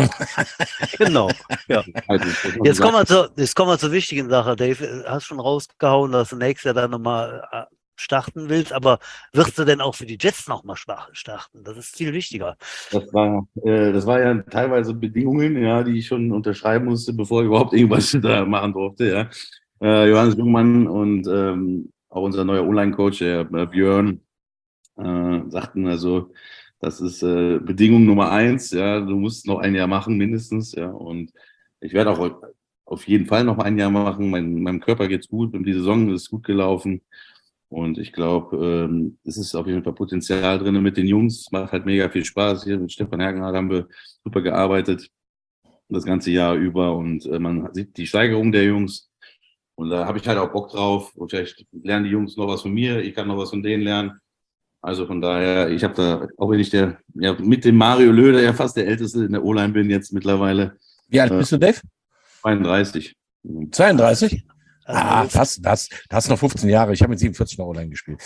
Genau. Ja. Also, Jetzt kommen wir zur wichtigen Sache, Dave. Hast schon rausgehauen, dass du nächstes Jahr dann nochmal starten willst, aber wirst du denn auch für die Jets nochmal starten? Das ist viel wichtiger. Das war ja teilweise Bedingungen, ja, die ich schon unterschreiben musste, bevor ich überhaupt irgendwas da machen durfte. Ja. Johannes Jungmann und auch unser neuer Online-Coach, der Björn, sagten also, das ist Bedingung Nummer 1, ja, du musst noch ein Jahr machen mindestens, ja, und ich werde auch auf jeden Fall noch ein Jahr machen, meinem Körper geht's gut, die Saison ist gut gelaufen und ich glaube, es ist auf jeden Fall Potenzial drin mit den Jungs, macht halt mega viel Spaß, hier mit Stefan Hergenhardt haben wir super gearbeitet, das ganze Jahr über und man sieht die Steigerung der Jungs und da habe ich halt auch Bock drauf und vielleicht lernen die Jungs noch was von mir, ich kann noch was von denen lernen. Also von daher, ich habe da, auch wenn ich mit dem Mario Löder ja fast der Älteste in der O-Line bin jetzt mittlerweile. Wie alt bist du, Dave? 32. 32? Also, Das hast noch 15 Jahre. Ich habe mit 47 noch online gespielt.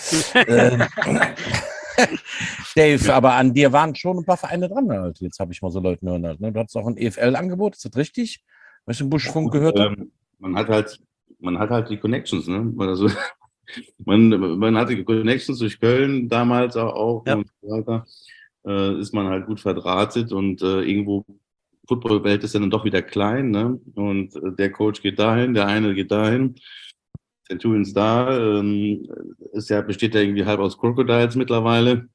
Dave, aber an dir waren schon ein paar Vereine dran. Halt. Jetzt habe ich mal so Leute hören. Halt, ne? Du hattest auch ein EFL-Angebot, ist das richtig? Was ich im Buschfunk gehört habe? Man hat halt die Connections, ne? Also, man hatte Connections durch Köln damals auch ja. und so weiter. Ist man halt gut verdrahtet und irgendwo Footballwelt ist ja dann doch wieder klein, ne? Und der Coach geht dahin, der eine geht dahin. Centurions da, besteht ja irgendwie halb aus Crocodiles mittlerweile.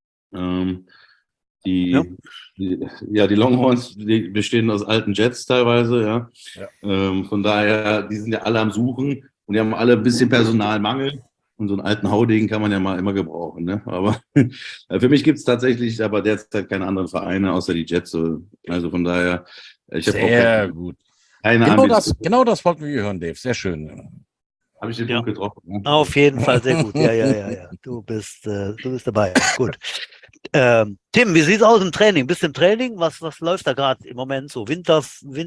Die Longhorns, die bestehen aus alten Jets teilweise, ja. Von daher, die sind ja alle am Suchen und die haben alle ein bisschen Personalmangel. Und so einen alten Haudegen kann man ja mal immer gebrauchen. Ne? Aber für mich gibt es tatsächlich aber derzeit keine anderen Vereine außer die Jets. Also von daher, ich habe sehr gut. Keine genau das wollten wir hören, Dave. Sehr schön. Habe ich den Punkt getroffen? Ne? Auf jeden Fall sehr gut. Ja. Du bist dabei. Gut. Tim, wie sieht es aus im Training? Bist du im Training? Was läuft da gerade im Moment so?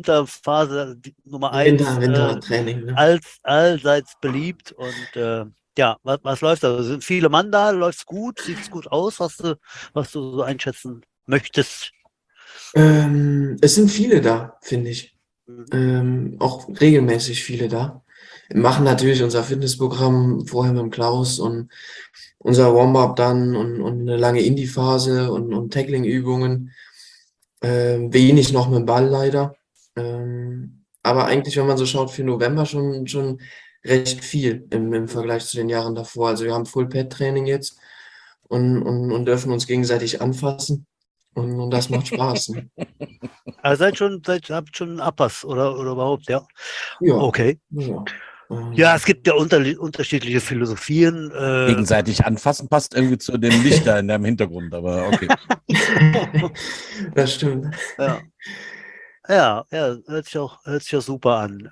Winterphase Nummer 1. Wintertraining. Ne? Allseits beliebt und Ja, was läuft da? Sind viele Mann da? Läuft's gut? Sieht's gut aus, was du so einschätzen möchtest? Es sind viele da, finde ich. Mhm. Auch regelmäßig viele da. Wir machen natürlich unser Fitnessprogramm vorher mit dem Klaus und unser Warm-up dann und eine lange Indie-Phase und Tackling-Übungen. Wenig noch mit dem Ball leider. Aber eigentlich, wenn man so schaut, für November schon recht viel im Vergleich zu den Jahren davor. Also wir haben Full-Pad-Training jetzt und dürfen uns gegenseitig anfassen. Und das macht Spaß. Ne? Also habt schon einen Abpass oder überhaupt, ja. Ja, Okay. ja. Ja, es gibt ja unterschiedliche Philosophien. Gegenseitig anfassen passt irgendwie zu dem Licht da in deinem Hintergrund, aber okay. Das stimmt. Ja. Ja, hört sich auch super an.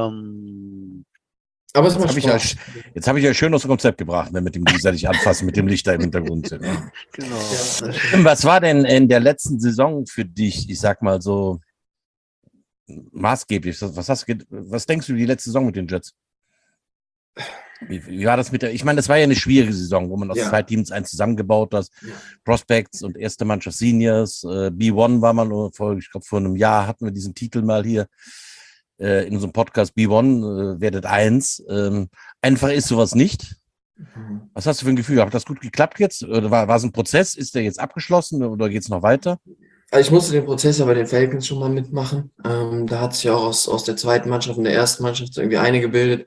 Aber es Jetzt macht habe ich ja, Spaß. jetzt habe ich ja schön aus dem Konzept gebracht, ne, mit dem gegenseitig anfassen, mit dem Licht da im Hintergrund. Ja. Genau. Ja, das stimmt. Was war denn in der letzten Saison für dich, ich sag mal so, maßgeblich? Was denkst du über die letzte Saison mit den Jets? Wie war das mit ich meine, das war ja eine schwierige Saison, wo man aus Ja. 2 Teams eins zusammengebaut hat. Ja. Prospects und erste Mannschaft Seniors. B1 war man ich glaube, vor einem Jahr hatten wir diesen Titel mal hier in unserem Podcast B1, werdet 1. Einfach ist sowas nicht. Mhm. Was hast du für ein Gefühl? Hat das gut geklappt jetzt? Oder war es ein Prozess? Ist der jetzt abgeschlossen oder geht es noch weiter? Also ich musste den Prozess ja bei den Falcons schon mal mitmachen. Da hat sich ja auch aus der zweiten Mannschaft und der ersten Mannschaft so irgendwie eine gebildet.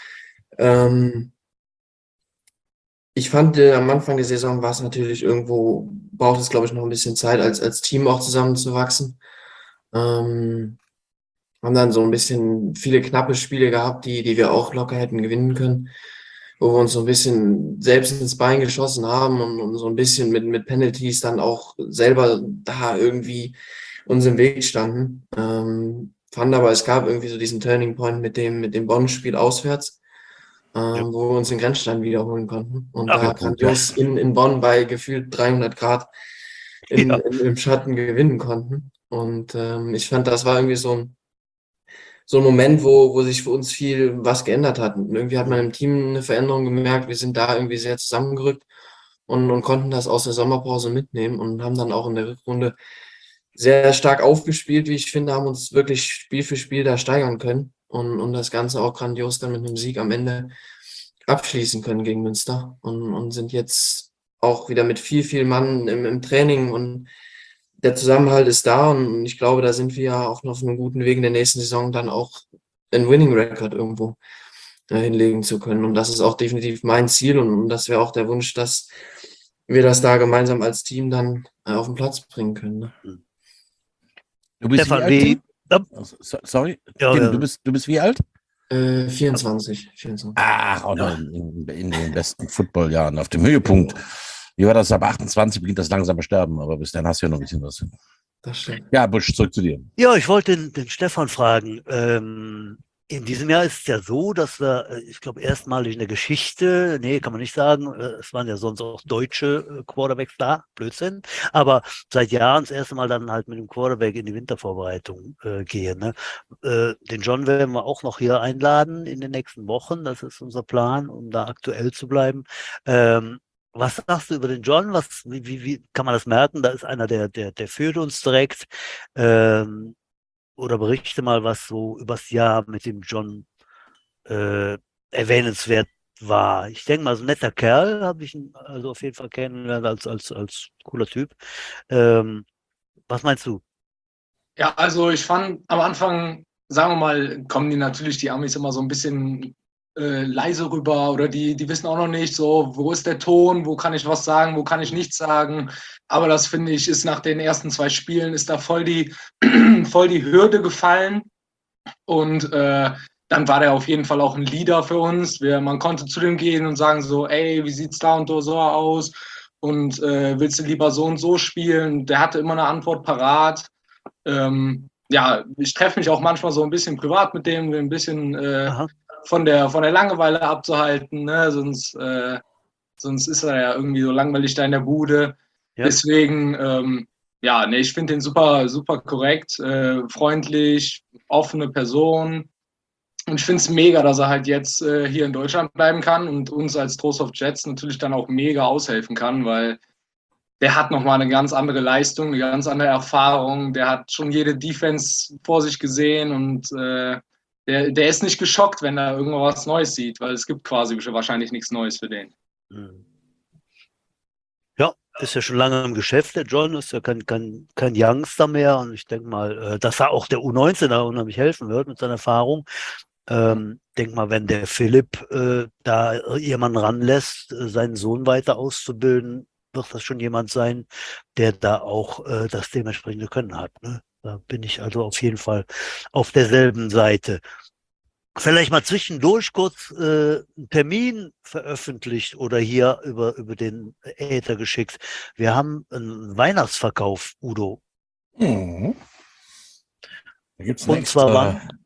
Ich fand, am Anfang der Saison war es natürlich irgendwo, braucht es, glaube ich, noch ein bisschen Zeit, als Team auch zusammenzuwachsen. Haben dann so ein bisschen viele knappe Spiele gehabt, die wir auch locker hätten gewinnen können, wo wir uns so ein bisschen selbst ins Bein geschossen haben und so ein bisschen mit Penalties dann auch selber da irgendwie uns im Weg standen. Fand aber, es gab irgendwie so diesen Turning Point mit dem Bonn-Spiel auswärts, wo wir uns den Grenzstein wiederholen konnten und Ach, da ja, gut, grandios in Bonn bei gefühlt 300 Grad Ja. im Schatten gewinnen konnten. Und ich fand, das war irgendwie so ein Moment, wo sich für uns viel was geändert hat. Und irgendwie hat man im Team eine Veränderung gemerkt. Wir sind da irgendwie sehr zusammengerückt und konnten das aus der Sommerpause mitnehmen und haben dann auch in der Rückrunde sehr stark aufgespielt, wie ich finde, haben uns wirklich Spiel für Spiel da steigern können und das Ganze auch grandios dann mit einem Sieg am Ende abschließen können gegen Münster und sind jetzt auch wieder mit viel Mann im Training und der Zusammenhalt ist da und ich glaube, da sind wir ja auch noch auf einem guten Weg in der nächsten Saison dann auch einen Winning Record irgendwo hinlegen zu können. Und das ist auch definitiv mein Ziel und das wäre auch der Wunsch, dass wir das da gemeinsam als Team dann auf den Platz bringen können. Ne? Du bist Stefan, wie wie? alt? Sorry, Ja, Tim, ja. du bist wie alt? 24. Ach, auch noch in den besten Footballjahren, auf dem Höhepunkt. Wie war das? Ab 28 beginnt das langsame Sterben, aber bis dann hast du ja noch ein bisschen was. Das stimmt. Ja, Busch, zurück zu dir. Ja, ich wollte den Stefan fragen. In diesem Jahr ist es ja so, dass wir, ich glaube, erstmalig in der Geschichte, nee, kann man nicht sagen, es waren ja sonst auch deutsche Quarterbacks da, Blödsinn, aber seit Jahren das erste Mal dann halt mit dem Quarterback in die Wintervorbereitung gehen. Ne? Den John werden wir auch noch hier einladen in den nächsten Wochen, das ist unser Plan, um da aktuell zu bleiben. Was sagst du über den John? Wie kann man das merken? Da ist einer, der führt uns direkt. Oder berichte mal, was so übers Jahr mit dem John erwähnenswert war. Ich denke mal, so ein netter Kerl habe ich ihn also auf jeden Fall kennengelernt als cooler Typ. Was meinst du? Ja, also ich fand am Anfang, sagen wir mal, kommen natürlich die Amis immer so ein bisschen leise rüber oder die wissen auch noch nicht so, wo ist der Ton, wo kann ich was sagen, wo kann ich nichts sagen. Aber das finde ich, ist nach den ersten 2 Spielen, ist da voll die Hürde gefallen. Und dann war der auf jeden Fall auch ein Leader für uns. Man konnte zu dem gehen und sagen so, ey, wie sieht's da und so aus? Und willst du lieber so und so spielen? Der hatte immer eine Antwort parat. Ja, ich treffe mich auch manchmal so ein bisschen privat mit dem, ein bisschen Aha. von der Langeweile abzuhalten, ne? Sonst ist er ja irgendwie so langweilig da in der Bude. Ja. Deswegen, ja, nee, ich finde den super korrekt, freundlich, offene Person. Und ich finde es mega, dass er halt jetzt hier in Deutschland bleiben kann und uns als Trostorf Jets natürlich dann auch mega aushelfen kann, weil der hat nochmal eine ganz andere Leistung, eine ganz andere Erfahrung. Der hat schon jede Defense vor sich gesehen und der ist nicht geschockt, wenn er irgendwas Neues sieht, weil es gibt quasi wahrscheinlich nichts Neues für den. Ja, ist ja schon lange im Geschäft. Der John ist ja kein Youngster mehr. Und ich denke mal, dass er auch der U19 da unheimlich helfen wird mit seiner Erfahrung. Denk mal, wenn der Philipp da jemanden ranlässt, seinen Sohn weiter auszubilden, wird das schon jemand sein, der da auch das dementsprechende Können hat. Ne? Da bin ich also auf jeden Fall auf derselben Seite. Vielleicht mal zwischendurch kurz einen Termin veröffentlicht oder hier über den Äther geschickt. Wir haben einen Weihnachtsverkauf, Udo. Mhm. Da gibt es eine Und zwar extra wann?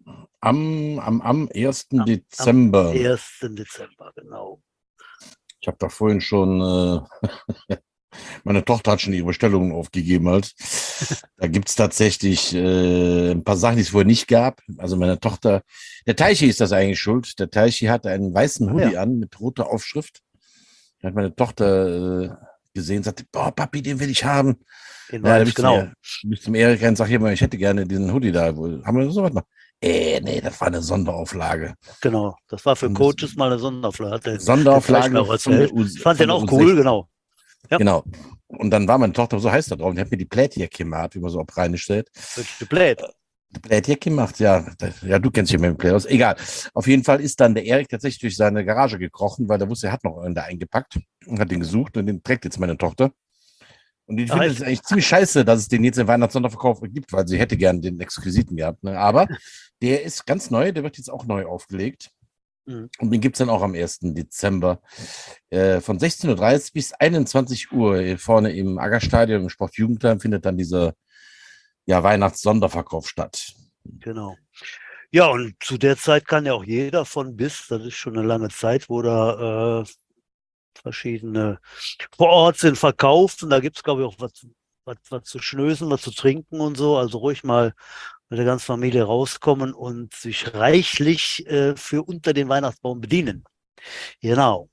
am 1. Dezember. Am 1. Dezember, genau. Ich habe da vorhin schon, meine Tochter hat schon ihre Bestellungen aufgegeben halt. Da gibt es tatsächlich ein paar Sachen, die es vorher nicht gab. Also meine Tochter, der Teichi ist das eigentlich schuld. Der Teichi hatte einen weißen Hoodie an mit roter Aufschrift. Da hat meine Tochter gesehen, sagte, boah, Papi, den will ich haben. Den Ja, da weiß ich genau. bin ich zum Erik und sag, ich hätte gerne diesen Hoodie da. Haben wir so was noch? Nee, das war eine Sonderauflage. Genau, das war für Und Coaches mal eine Sonderauflage. Sonderauflage von der U16. Ich fand den auch cool, genau. Ja. Genau. Und dann war meine Tochter so heiß da drauf. Die hat mir die Plätjacke gemacht, wie man so auf Rheinisch sagt. Die Plät. Die Plätjacke gemacht, ja. Ja, du kennst dich mit dem Plät aus. Egal. Auf jeden Fall ist dann der Erik tatsächlich durch seine Garage gekrochen, weil er wusste, er hat noch einen da eingepackt und hat den gesucht und den trägt jetzt meine Tochter. Und ich finde es eigentlich ziemlich scheiße, dass es den jetzt im Weihnachtssonderverkauf gibt, weil sie hätte gern den Exquisiten gehabt. Ne? Aber der ist ganz neu, der wird jetzt auch neu aufgelegt. Und den gibt es dann auch am 1. Dezember von 16:30 Uhr bis 21 Uhr hier vorne im Aggerstadion im Sportjugendheim findet dann dieser Weihnachts-Sonderverkauf statt. Genau. Ja, und zu der Zeit kann ja auch jeder von bis, das ist schon eine lange Zeit, wo da verschiedene vor Ort sind, verkaufen. Da gibt es, glaube ich, auch was zu schnösen, was zu trinken und so. Also ruhig mal mit der ganzen Familie rauskommen und sich reichlich für unter den Weihnachtsbaum bedienen. Genau.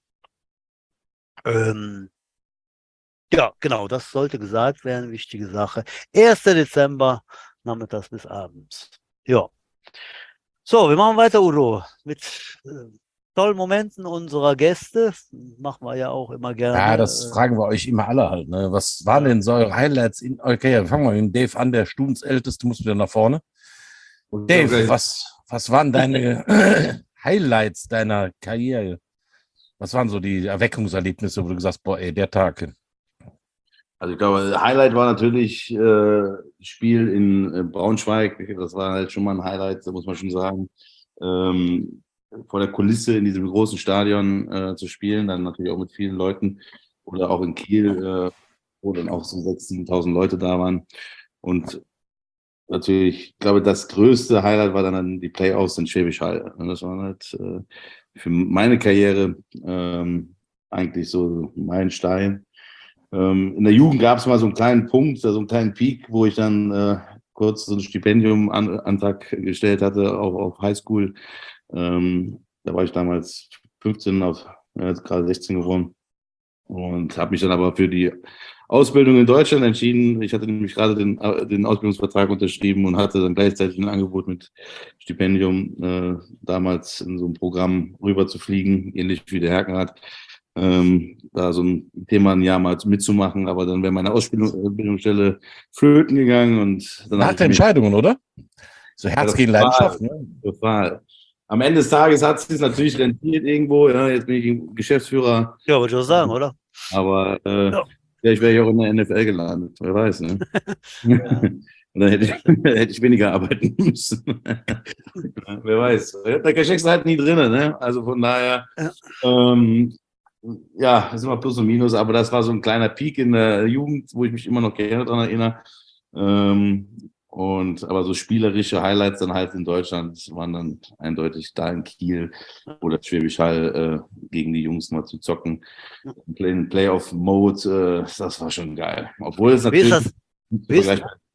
Ja, genau, das sollte gesagt werden, wichtige Sache. 1. Dezember, nachmittags bis abends. Ja. So, wir machen weiter, Udo, mit tollen Momenten unserer Gäste. Machen wir ja auch immer gerne. Ja, das fragen wir euch immer alle halt. Ne? Was waren denn so eure Highlights? Okay, fangen wir mit Dave an, der Stubensälteste, muss wieder nach vorne. Dave, was waren deine Highlights deiner Karriere? Was waren so die Erweckungserlebnisse, wo du gesagt hast, boah, ey, der Tag? Also ich glaube, Highlight war natürlich Spiel in Braunschweig. Das war halt schon mal ein Highlight, da muss man schon sagen. Vor der Kulisse in diesem großen Stadion zu spielen, dann natürlich auch mit vielen Leuten. Oder auch in Kiel, wo dann auch so 6.000, 7.000 Leute da waren. Und natürlich, ich glaube, das größte Highlight war dann die Playoffs in Schwäbisch Hall. Das war halt für meine Karriere eigentlich so mein Stein. In der Jugend gab es mal so einen kleinen Punkt, so einen kleinen Peak, wo ich dann kurz so ein Stipendium-Antrag gestellt hatte, auch auf Highschool. Da war ich damals 15, gerade 16 geworden. Und habe mich dann aber für die Ausbildung in Deutschland entschieden. Ich hatte nämlich gerade den Ausbildungsvertrag unterschrieben und hatte dann gleichzeitig ein Angebot mit Stipendium, damals in so einem Programm rüber zu fliegen, ähnlich wie der Herkenrad. Da so ein Thema ein Jahr mal mitzumachen, aber dann wäre meine Ausbildungsstelle flöten gegangen. Und dann Nach der Entscheidungen, oder? So Herz gegen Leidenschaft. Ne? Total. Am Ende des Tages hat es sich natürlich rentiert irgendwo. Ja, jetzt bin ich Geschäftsführer. Ja, würde ich auch sagen, oder? Aber vielleicht wäre ich auch in der NFL gelandet. Wer weiß, ne? Und dann hätte ich weniger arbeiten müssen. Wer weiß. Da steckst du halt nie drin, ne? Also von daher, das ist immer Plus und Minus, aber das war so ein kleiner Peak in der Jugend, wo ich mich immer noch gerne daran erinnere. Aber so spielerische Highlights dann halt in Deutschland waren dann eindeutig da in Kiel oder Schwäbisch Hall gegen die Jungs mal zu zocken. Playoff-Mode, das war schon geil. Obwohl es natürlich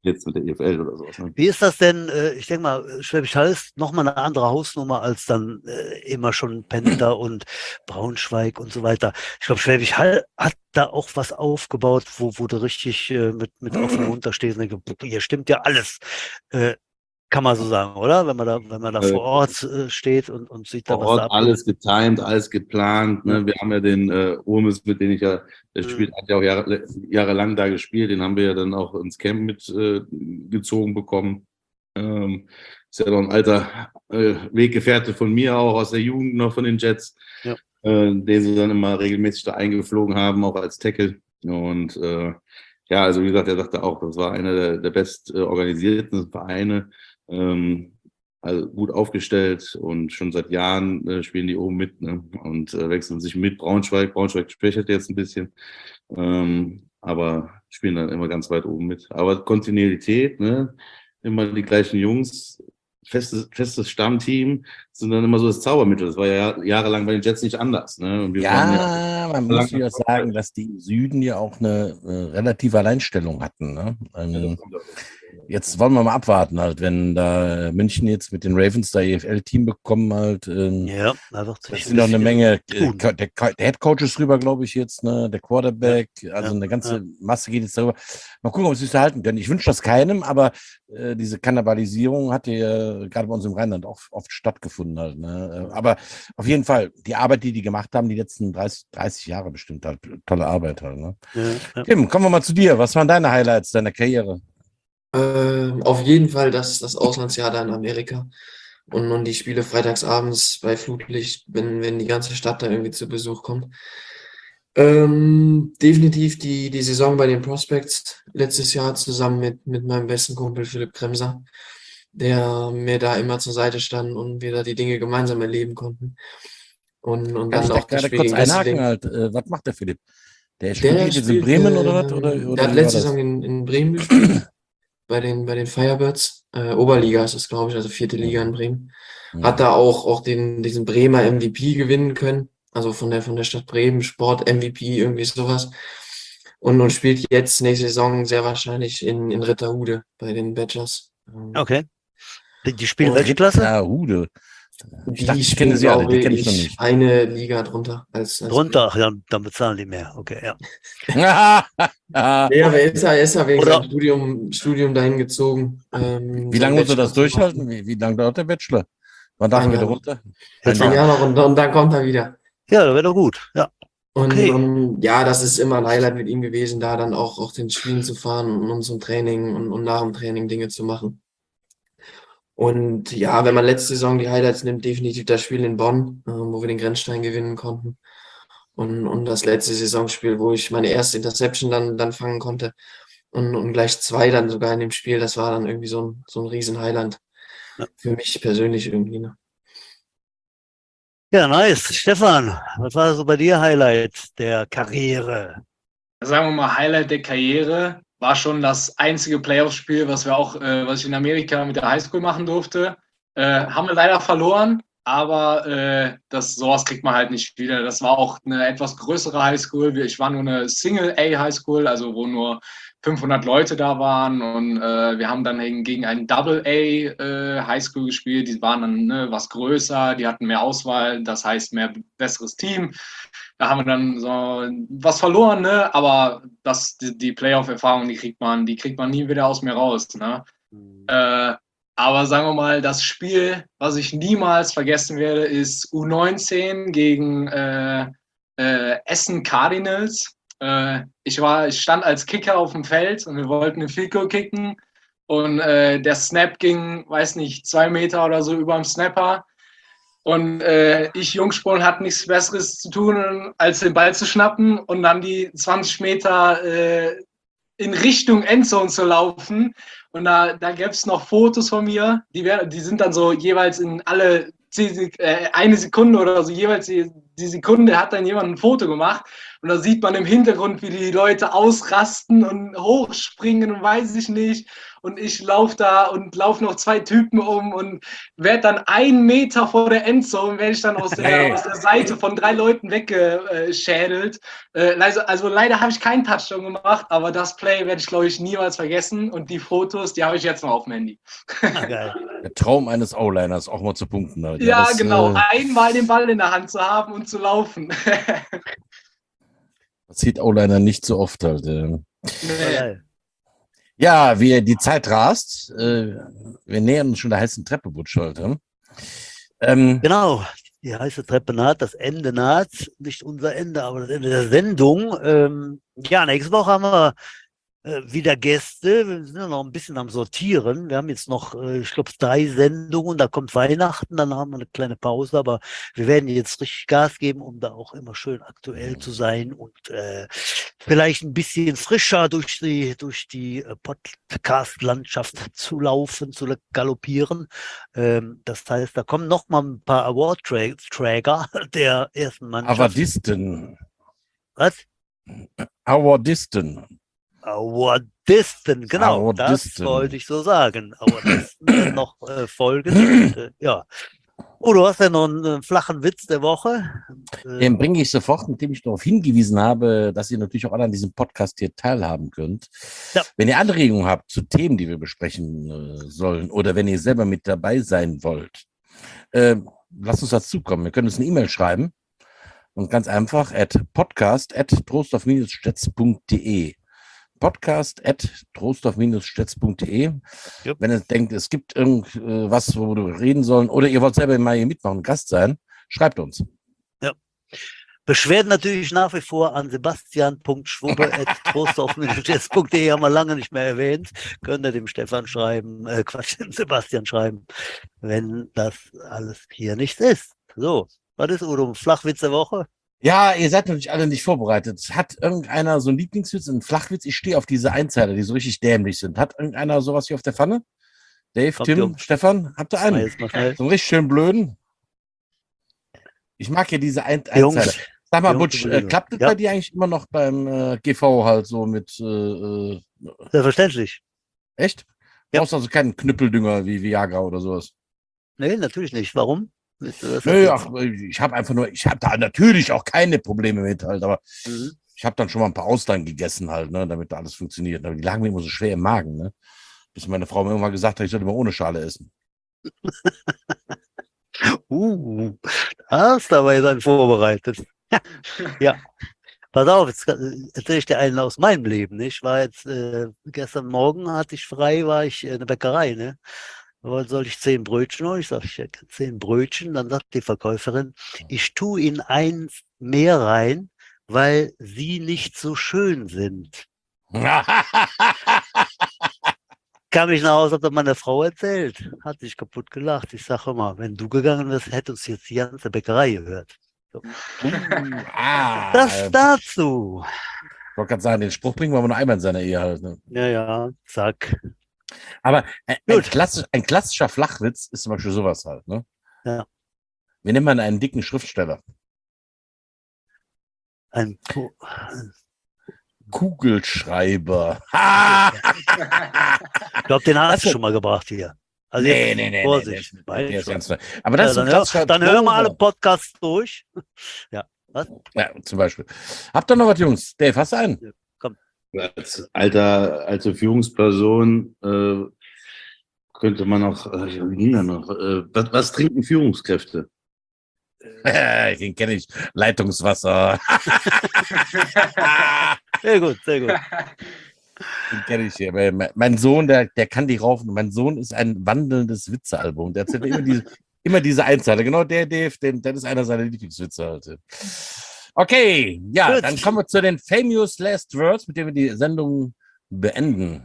jetzt mit der EFL oder sowas. Ne? Wie ist das denn? Ich denke mal, Schwäbisch Hall ist nochmal eine andere Hausnummer als dann immer schon Penta und Braunschweig und so weiter. Ich glaube, Schwäbisch Hall hat da auch was aufgebaut, wo du richtig mit offenem Mund da stehst und denkst, hier stimmt ja alles. Kann man so sagen, oder? Wenn man da Äh, vor Ort steht und sieht da, Vor was da Ort abgeht. alles getimed, alles geplant. Ne? Ja. Wir haben ja den Urmes, mit dem ich ja, der Mhm. spielt, hat ja auch jahrelang da gespielt, den haben wir ja dann auch ins Camp mitgezogen bekommen. Ist ja noch ein alter Weggefährte von mir auch aus der Jugend noch von den Jets, Ja. den sie dann immer regelmäßig da eingeflogen haben, auch als Tackle. Und ja, also wie gesagt, er sagte auch, das war einer der best organisierten Vereine. Also gut aufgestellt und schon seit Jahren spielen die oben mit, ne? Und wechseln sich mit Braunschweig. Braunschweig schwächert jetzt ein bisschen, aber spielen dann immer ganz weit oben mit. Aber Kontinuität, ne? Immer die gleichen Jungs, festes Stammteam, sind dann immer so das Zaubermittel. Das war ja jahrelang bei den Jets nicht anders, ne? Und wir waren Ja, man muss ja sagen, dass die im Süden ja auch eine relative Alleinstellung hatten. Ne? Jetzt wollen wir mal abwarten, halt, wenn da München jetzt mit den Ravens da EFL-Team bekommen, halt. Ja, da wird sich Das sind noch eine bisschen Menge. tun. Der Headcoach ist rüber, glaube ich, jetzt, ne? Der Quarterback, also ja, eine ganze Masse geht jetzt darüber. Mal gucken, ob sie es halten können. Ich wünsche das keinem, aber diese Kannibalisierung hat ja gerade bei uns im Rheinland auch oft stattgefunden halt. Ne? Aber auf jeden Fall, die Arbeit, die gemacht haben, die letzten 30 Jahre bestimmt halt, tolle Arbeit halt. Ne? Ja. Tim, kommen wir mal zu dir. Was waren deine Highlights deiner Karriere? Auf jeden Fall das Auslandsjahr da in Amerika und die Spiele freitagsabends bei Flutlicht, wenn die ganze Stadt da irgendwie zu Besuch kommt. Definitiv die Saison bei den Prospects letztes Jahr zusammen mit meinem besten Kumpel Philipp Kremser, der mir da immer zur Seite stand und wir da die Dinge gemeinsam erleben konnten. Und Kann dann ich da auch das gerade Spiel kurz gegen einhaken Wesseling. halt? Was macht der Philipp? Der Der studiert jetzt in spielt, Bremen oder was? Oder der hat wie war letzte das? Saison in Bremen gespielt, bei den Firebirds. Oberliga ist es, glaube ich, also 4. Liga in Bremen. Hat da auch diesen Bremer MVP gewinnen können, also von der Stadt Bremen, Sport-MVP, irgendwie sowas. Und spielt jetzt nächste Saison sehr wahrscheinlich in Ritterhude bei den Badgers. Okay. Die spielen Und welche Klasse? Ritterhude. Ich dachte, Die ich kenne spielen, sie alle, die glaube kenne ich noch ich, nicht. eine Liga drunter als Drunter, ach, dann bezahlen die mehr. Okay, ja. Ja, aber er ist ja wegen Oder- seinem Studium dahin gezogen. Wie seinen lange muss er Bachelor das zu durchhalten? machen. Wie lange dauert der Bachelor? Wann darf er Ein wieder Jahr. runter? Jetzt Ein Ein Jahr. Jahr noch und dann kommt er wieder. Ja, das wäre doch gut. Ja. Okay. Und ja, das ist immer ein Highlight mit ihm gewesen, da dann auch den Spielen zu fahren und zum Training und nach dem Training Dinge zu machen. Und ja, wenn man letzte Saison die Highlights nimmt, definitiv das Spiel in Bonn, wo wir den Grenzstein gewinnen konnten. Und das letzte Saisonspiel, wo ich meine erste Interception dann fangen konnte. Und gleich 2 dann sogar in dem Spiel, das war dann irgendwie so ein riesen Highlight. Ja. Für mich persönlich irgendwie. Ne? Ja, nice. Stefan, was war so bei dir Highlight der Karriere? Sagen wir mal, Highlight der Karriere war schon das einzige Playoff-Spiel, was ich in Amerika mit der Highschool machen durfte. Haben wir leider verloren, aber sowas kriegt man halt nicht wieder. Das war auch eine etwas größere Highschool. Ich war nur eine Single-A-Highschool, also wo nur 500 Leute da waren, und wir haben dann gegen einen Double-A-Highschool gespielt. Die waren dann was größer, die hatten mehr Auswahl, das heißt besseres Team. Da haben wir dann so was verloren, ne? Aber die Playoff-Erfahrung, die kriegt man nie wieder aus mir raus. Ne? Aber sagen wir mal, das Spiel, was ich niemals vergessen werde, ist U19 gegen Essen Cardinals. Ich stand als Kicker auf dem Feld und wir wollten eine Field Goal kicken. Und der Snap ging, weiß nicht, 2 Meter oder so über dem Snapper. Und ich, Jungspund, hatte nichts Besseres zu tun, als den Ball zu schnappen und dann die 20 Meter in Richtung Endzone zu laufen. Und da gäbe es noch Fotos von mir, die sind dann so jeweils in alle 1 Sekunde oder so jeweils die Sekunde hat dann jemand ein Foto gemacht und da sieht man im Hintergrund, wie die Leute ausrasten und hochspringen und weiß ich nicht. Und ich laufe da und laufe noch 2 Typen um und werde dann 1 Meter vor der Endzone, werde ich dann aus der Seite von 3 Leuten weggeschädelt. Also leider habe ich keinen Touchdown gemacht, aber das Play werde ich, glaube ich, niemals vergessen. Und die Fotos, die habe ich jetzt noch auf dem Handy. Ah, geil. Der Traum eines O-Liners, auch mal zu punkten. Halt. Ja, das, genau. Einmal den Ball in der Hand zu haben und zu laufen. Das sieht O-Liner nicht so oft halt. Ah, geil. Ja, die Zeit rast. Wir nähern uns schon der heißen Treppe, Butch, heute. Genau, die heiße Treppe naht, das Ende naht, nicht unser Ende, aber das Ende der Sendung. Ja, nächste Woche haben wir wieder Gäste. Wir sind ja noch ein bisschen am Sortieren. Wir haben jetzt noch, ich glaube, 3 Sendungen. Da kommt Weihnachten, dann haben wir eine kleine Pause. Aber wir werden jetzt richtig Gas geben, um da auch immer schön aktuell zu sein und vielleicht ein bisschen frischer durch die Podcast-Landschaft zu laufen, zu galoppieren. Das heißt, da kommen noch mal ein paar Award-Träger der ersten Mannschaft. Awardisten. Was? Awardisten, genau, das wollte ich so sagen. Awardisten werden noch folgen. Und, ja. Oh, du hast ja noch einen flachen Witz der Woche. Den bringe ich sofort, mit dem ich darauf hingewiesen habe, dass ihr natürlich auch alle an diesem Podcast hier teilhaben könnt. Ja. Wenn ihr Anregungen habt zu Themen, die wir besprechen sollen, oder wenn ihr selber mit dabei sein wollt, lasst uns dazu kommen. Wir können uns eine E-Mail schreiben und ganz einfach podcast@trostorf-stetz.de. podcast@trostorf-stetz.de. Jupp. Wenn ihr denkt, es gibt irgendwas, wo wir reden sollen, oder ihr wollt selber mal hier mitmachen, Gast sein, schreibt uns. Ja. Beschwerden natürlich nach wie vor an sebastian.schwubbe@trostorf-stetz.de, haben wir lange nicht mehr erwähnt. Könnt ihr dem Stefan schreiben, dem Sebastian schreiben, wenn das alles hier nichts ist. So, was ist, Udo? Flachwitz der Woche? Ja, ihr seid natürlich alle nicht vorbereitet. Hat irgendeiner so einen Lieblingswitz, einen Flachwitz? Ich stehe auf diese Einzeiler, die so richtig dämlich sind. Hat irgendeiner sowas hier auf der Pfanne? Dave, Kommt, Tim, Jungs. Stefan, habt ihr Mal einen? jetzt mal schnell. So einen richtig schön blöden? Ich mag ja diese Einzeiler. Jungs, Sag mal, Jungs, Butch, Überlegung. klappt das Ja. bei dir eigentlich immer noch beim GV halt so mit Selbstverständlich. echt? Ja. Brauchst also keinen Knüppeldünger wie Viagra oder sowas? Nee, natürlich nicht. Warum? Willst du das Nö, erklären? ach, ich habe da natürlich auch keine Probleme mit halt, aber Mhm. ich habe dann schon mal ein paar Austern gegessen halt, ne, damit da alles funktioniert. Aber die lagen mir immer so schwer im Magen, ne? Bis meine Frau mir irgendwann gesagt hat, ich sollte mal ohne Schale essen. Da hast du aber jetzt einen vorbereitet. Ja. Pass auf, jetzt erzähle ich dir einen aus meinem Leben. Ne? Ich war jetzt, gestern Morgen hatte ich frei, war ich in der Bäckerei, ne? Soll ich 10 Brötchen holen? Ich sage, ich hätte 10 Brötchen. Dann sagt die Verkäuferin, ich tue Ihnen eins mehr rein, weil Sie nicht so schön sind. Kam ich nach Hause, hat meine Frau erzählt. Hat sich kaputt gelacht. Ich sage immer, wenn du gegangen wärst, hätte uns jetzt die ganze Bäckerei gehört. So. Das dazu. Ich wollte gerade sagen, den Spruch bringen wir aber nur einmal in seiner Ehe halt. Ne? Ja, ja, zack. Aber ein Gut. klassischer Flachwitz ist zum Beispiel sowas halt. Ne? Ja. Wir nehmen mal einen dicken Schriftsteller. Ein Kugelschreiber. Ich glaube, den hast du schon mal gebracht hier. Also Nee, Vorsicht. der ist schon. ganz neu. Aber das Ja, ist ein klassischer dann hören wir alle Prosa. Podcasts durch. Ja, was? Ja, zum Beispiel. Habt ihr noch was, Jungs? Dave, hast du einen? Als alte Führungsperson könnte man noch, wie ging das noch? Was trinken Führungskräfte? Den kenne ich. Leitungswasser. Sehr gut, sehr gut. Den kenne ich hier. Weil mein Sohn, der kann die raufen. Mein Sohn ist ein wandelndes Witzealbum. Der erzählt immer diese Einzeile. Genau der Dave, das ist einer seiner Lieblingswitze. Halt. Okay, ja, Gut. dann kommen wir zu den Famous Last Words, mit denen wir die Sendung beenden.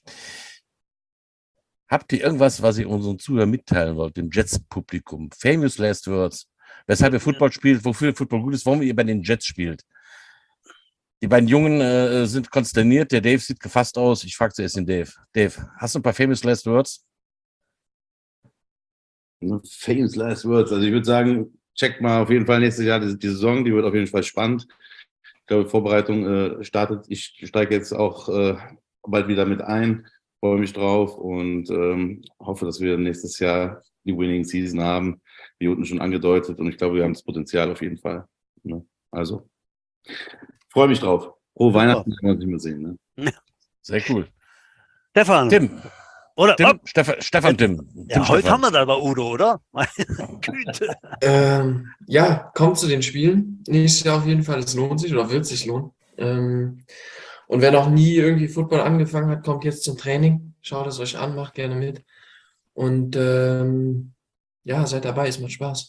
Habt ihr irgendwas, was ihr unseren Zuhörern mitteilen wollt, dem Jets-Publikum? Famous Last Words. Weshalb ihr Football spielt, wofür Football gut ist, warum ihr bei den Jets spielt. Die beiden Jungen sind konsterniert. Der Dave sieht gefasst aus. Ich frage zuerst den Dave. Dave, hast du ein paar Famous Last Words? Famous Last Words. Also ich würde sagen, checkt mal auf jeden Fall nächstes Jahr die Saison, die wird auf jeden Fall spannend. Ich glaube, Vorbereitung startet. Ich steige jetzt auch bald wieder mit ein, freue mich drauf und hoffe, dass wir nächstes Jahr die Winning Season haben, wie unten schon angedeutet. Und ich glaube, wir haben das Potenzial auf jeden Fall. Ne? Also, freue mich drauf. Frohe Weihnachten, wenn wir uns nicht mehr sehen. Ne? Sehr cool. Stefan. Tim. Oder? Tim, Stefan Tim. Ja, Tim heute Stefan. haben wir da aber Udo, oder? Meine Güte. Ja, kommt zu den Spielen. Nächstes Jahr auf jeden Fall. Es lohnt sich oder wird sich lohnen. Und wer noch nie irgendwie Football angefangen hat, kommt jetzt zum Training. Schaut es euch an, macht gerne mit. Und ja, seid dabei, es macht Spaß.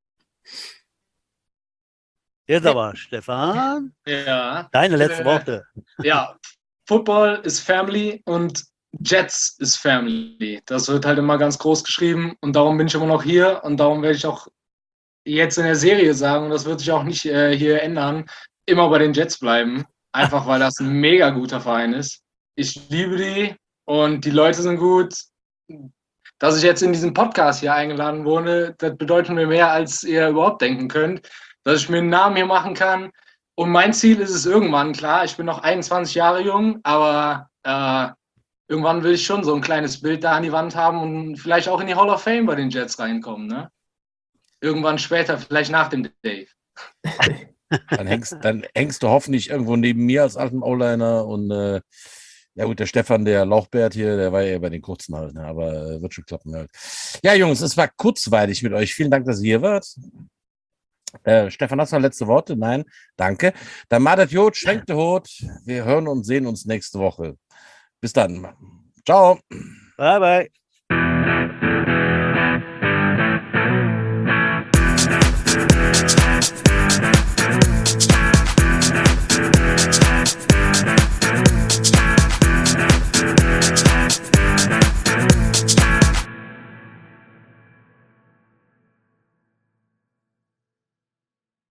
Jetzt aber, Stefan, Ja. deine letzten Worte. Ja, Football ist Family und Jets ist Family. Das wird halt immer ganz groß geschrieben und darum bin ich immer noch hier und darum werde ich auch jetzt in der Serie sagen, und das wird sich auch nicht hier ändern, immer bei den Jets bleiben. Einfach weil das ein mega guter Verein ist. Ich liebe die und die Leute sind gut. Dass ich jetzt in diesen Podcast hier eingeladen wurde, das bedeutet mir mehr, als ihr überhaupt denken könnt. Dass ich mir einen Namen hier machen kann. Und mein Ziel ist es irgendwann, klar, ich bin noch 21 Jahre jung, aber irgendwann will ich schon so ein kleines Bild da an die Wand haben und vielleicht auch in die Hall of Fame bei den Jets reinkommen. Ne? Irgendwann später, vielleicht nach dem Dave. Dann hängst du hoffentlich irgendwo neben mir als alten O-Liner und ja gut, der Stefan, der Lauchbärt hier, der war ja bei den kurzen halt, ne? Aber wird schon klappen halt. Ja, Jungs, es war kurzweilig mit euch. Vielen Dank, dass ihr hier wart. Stefan, hast du noch letzte Worte? Nein? Danke. Dann madet Jod, schwenkt der Hut. Wir hören und sehen uns nächste Woche. Bis dann. Ciao. Bye, bye.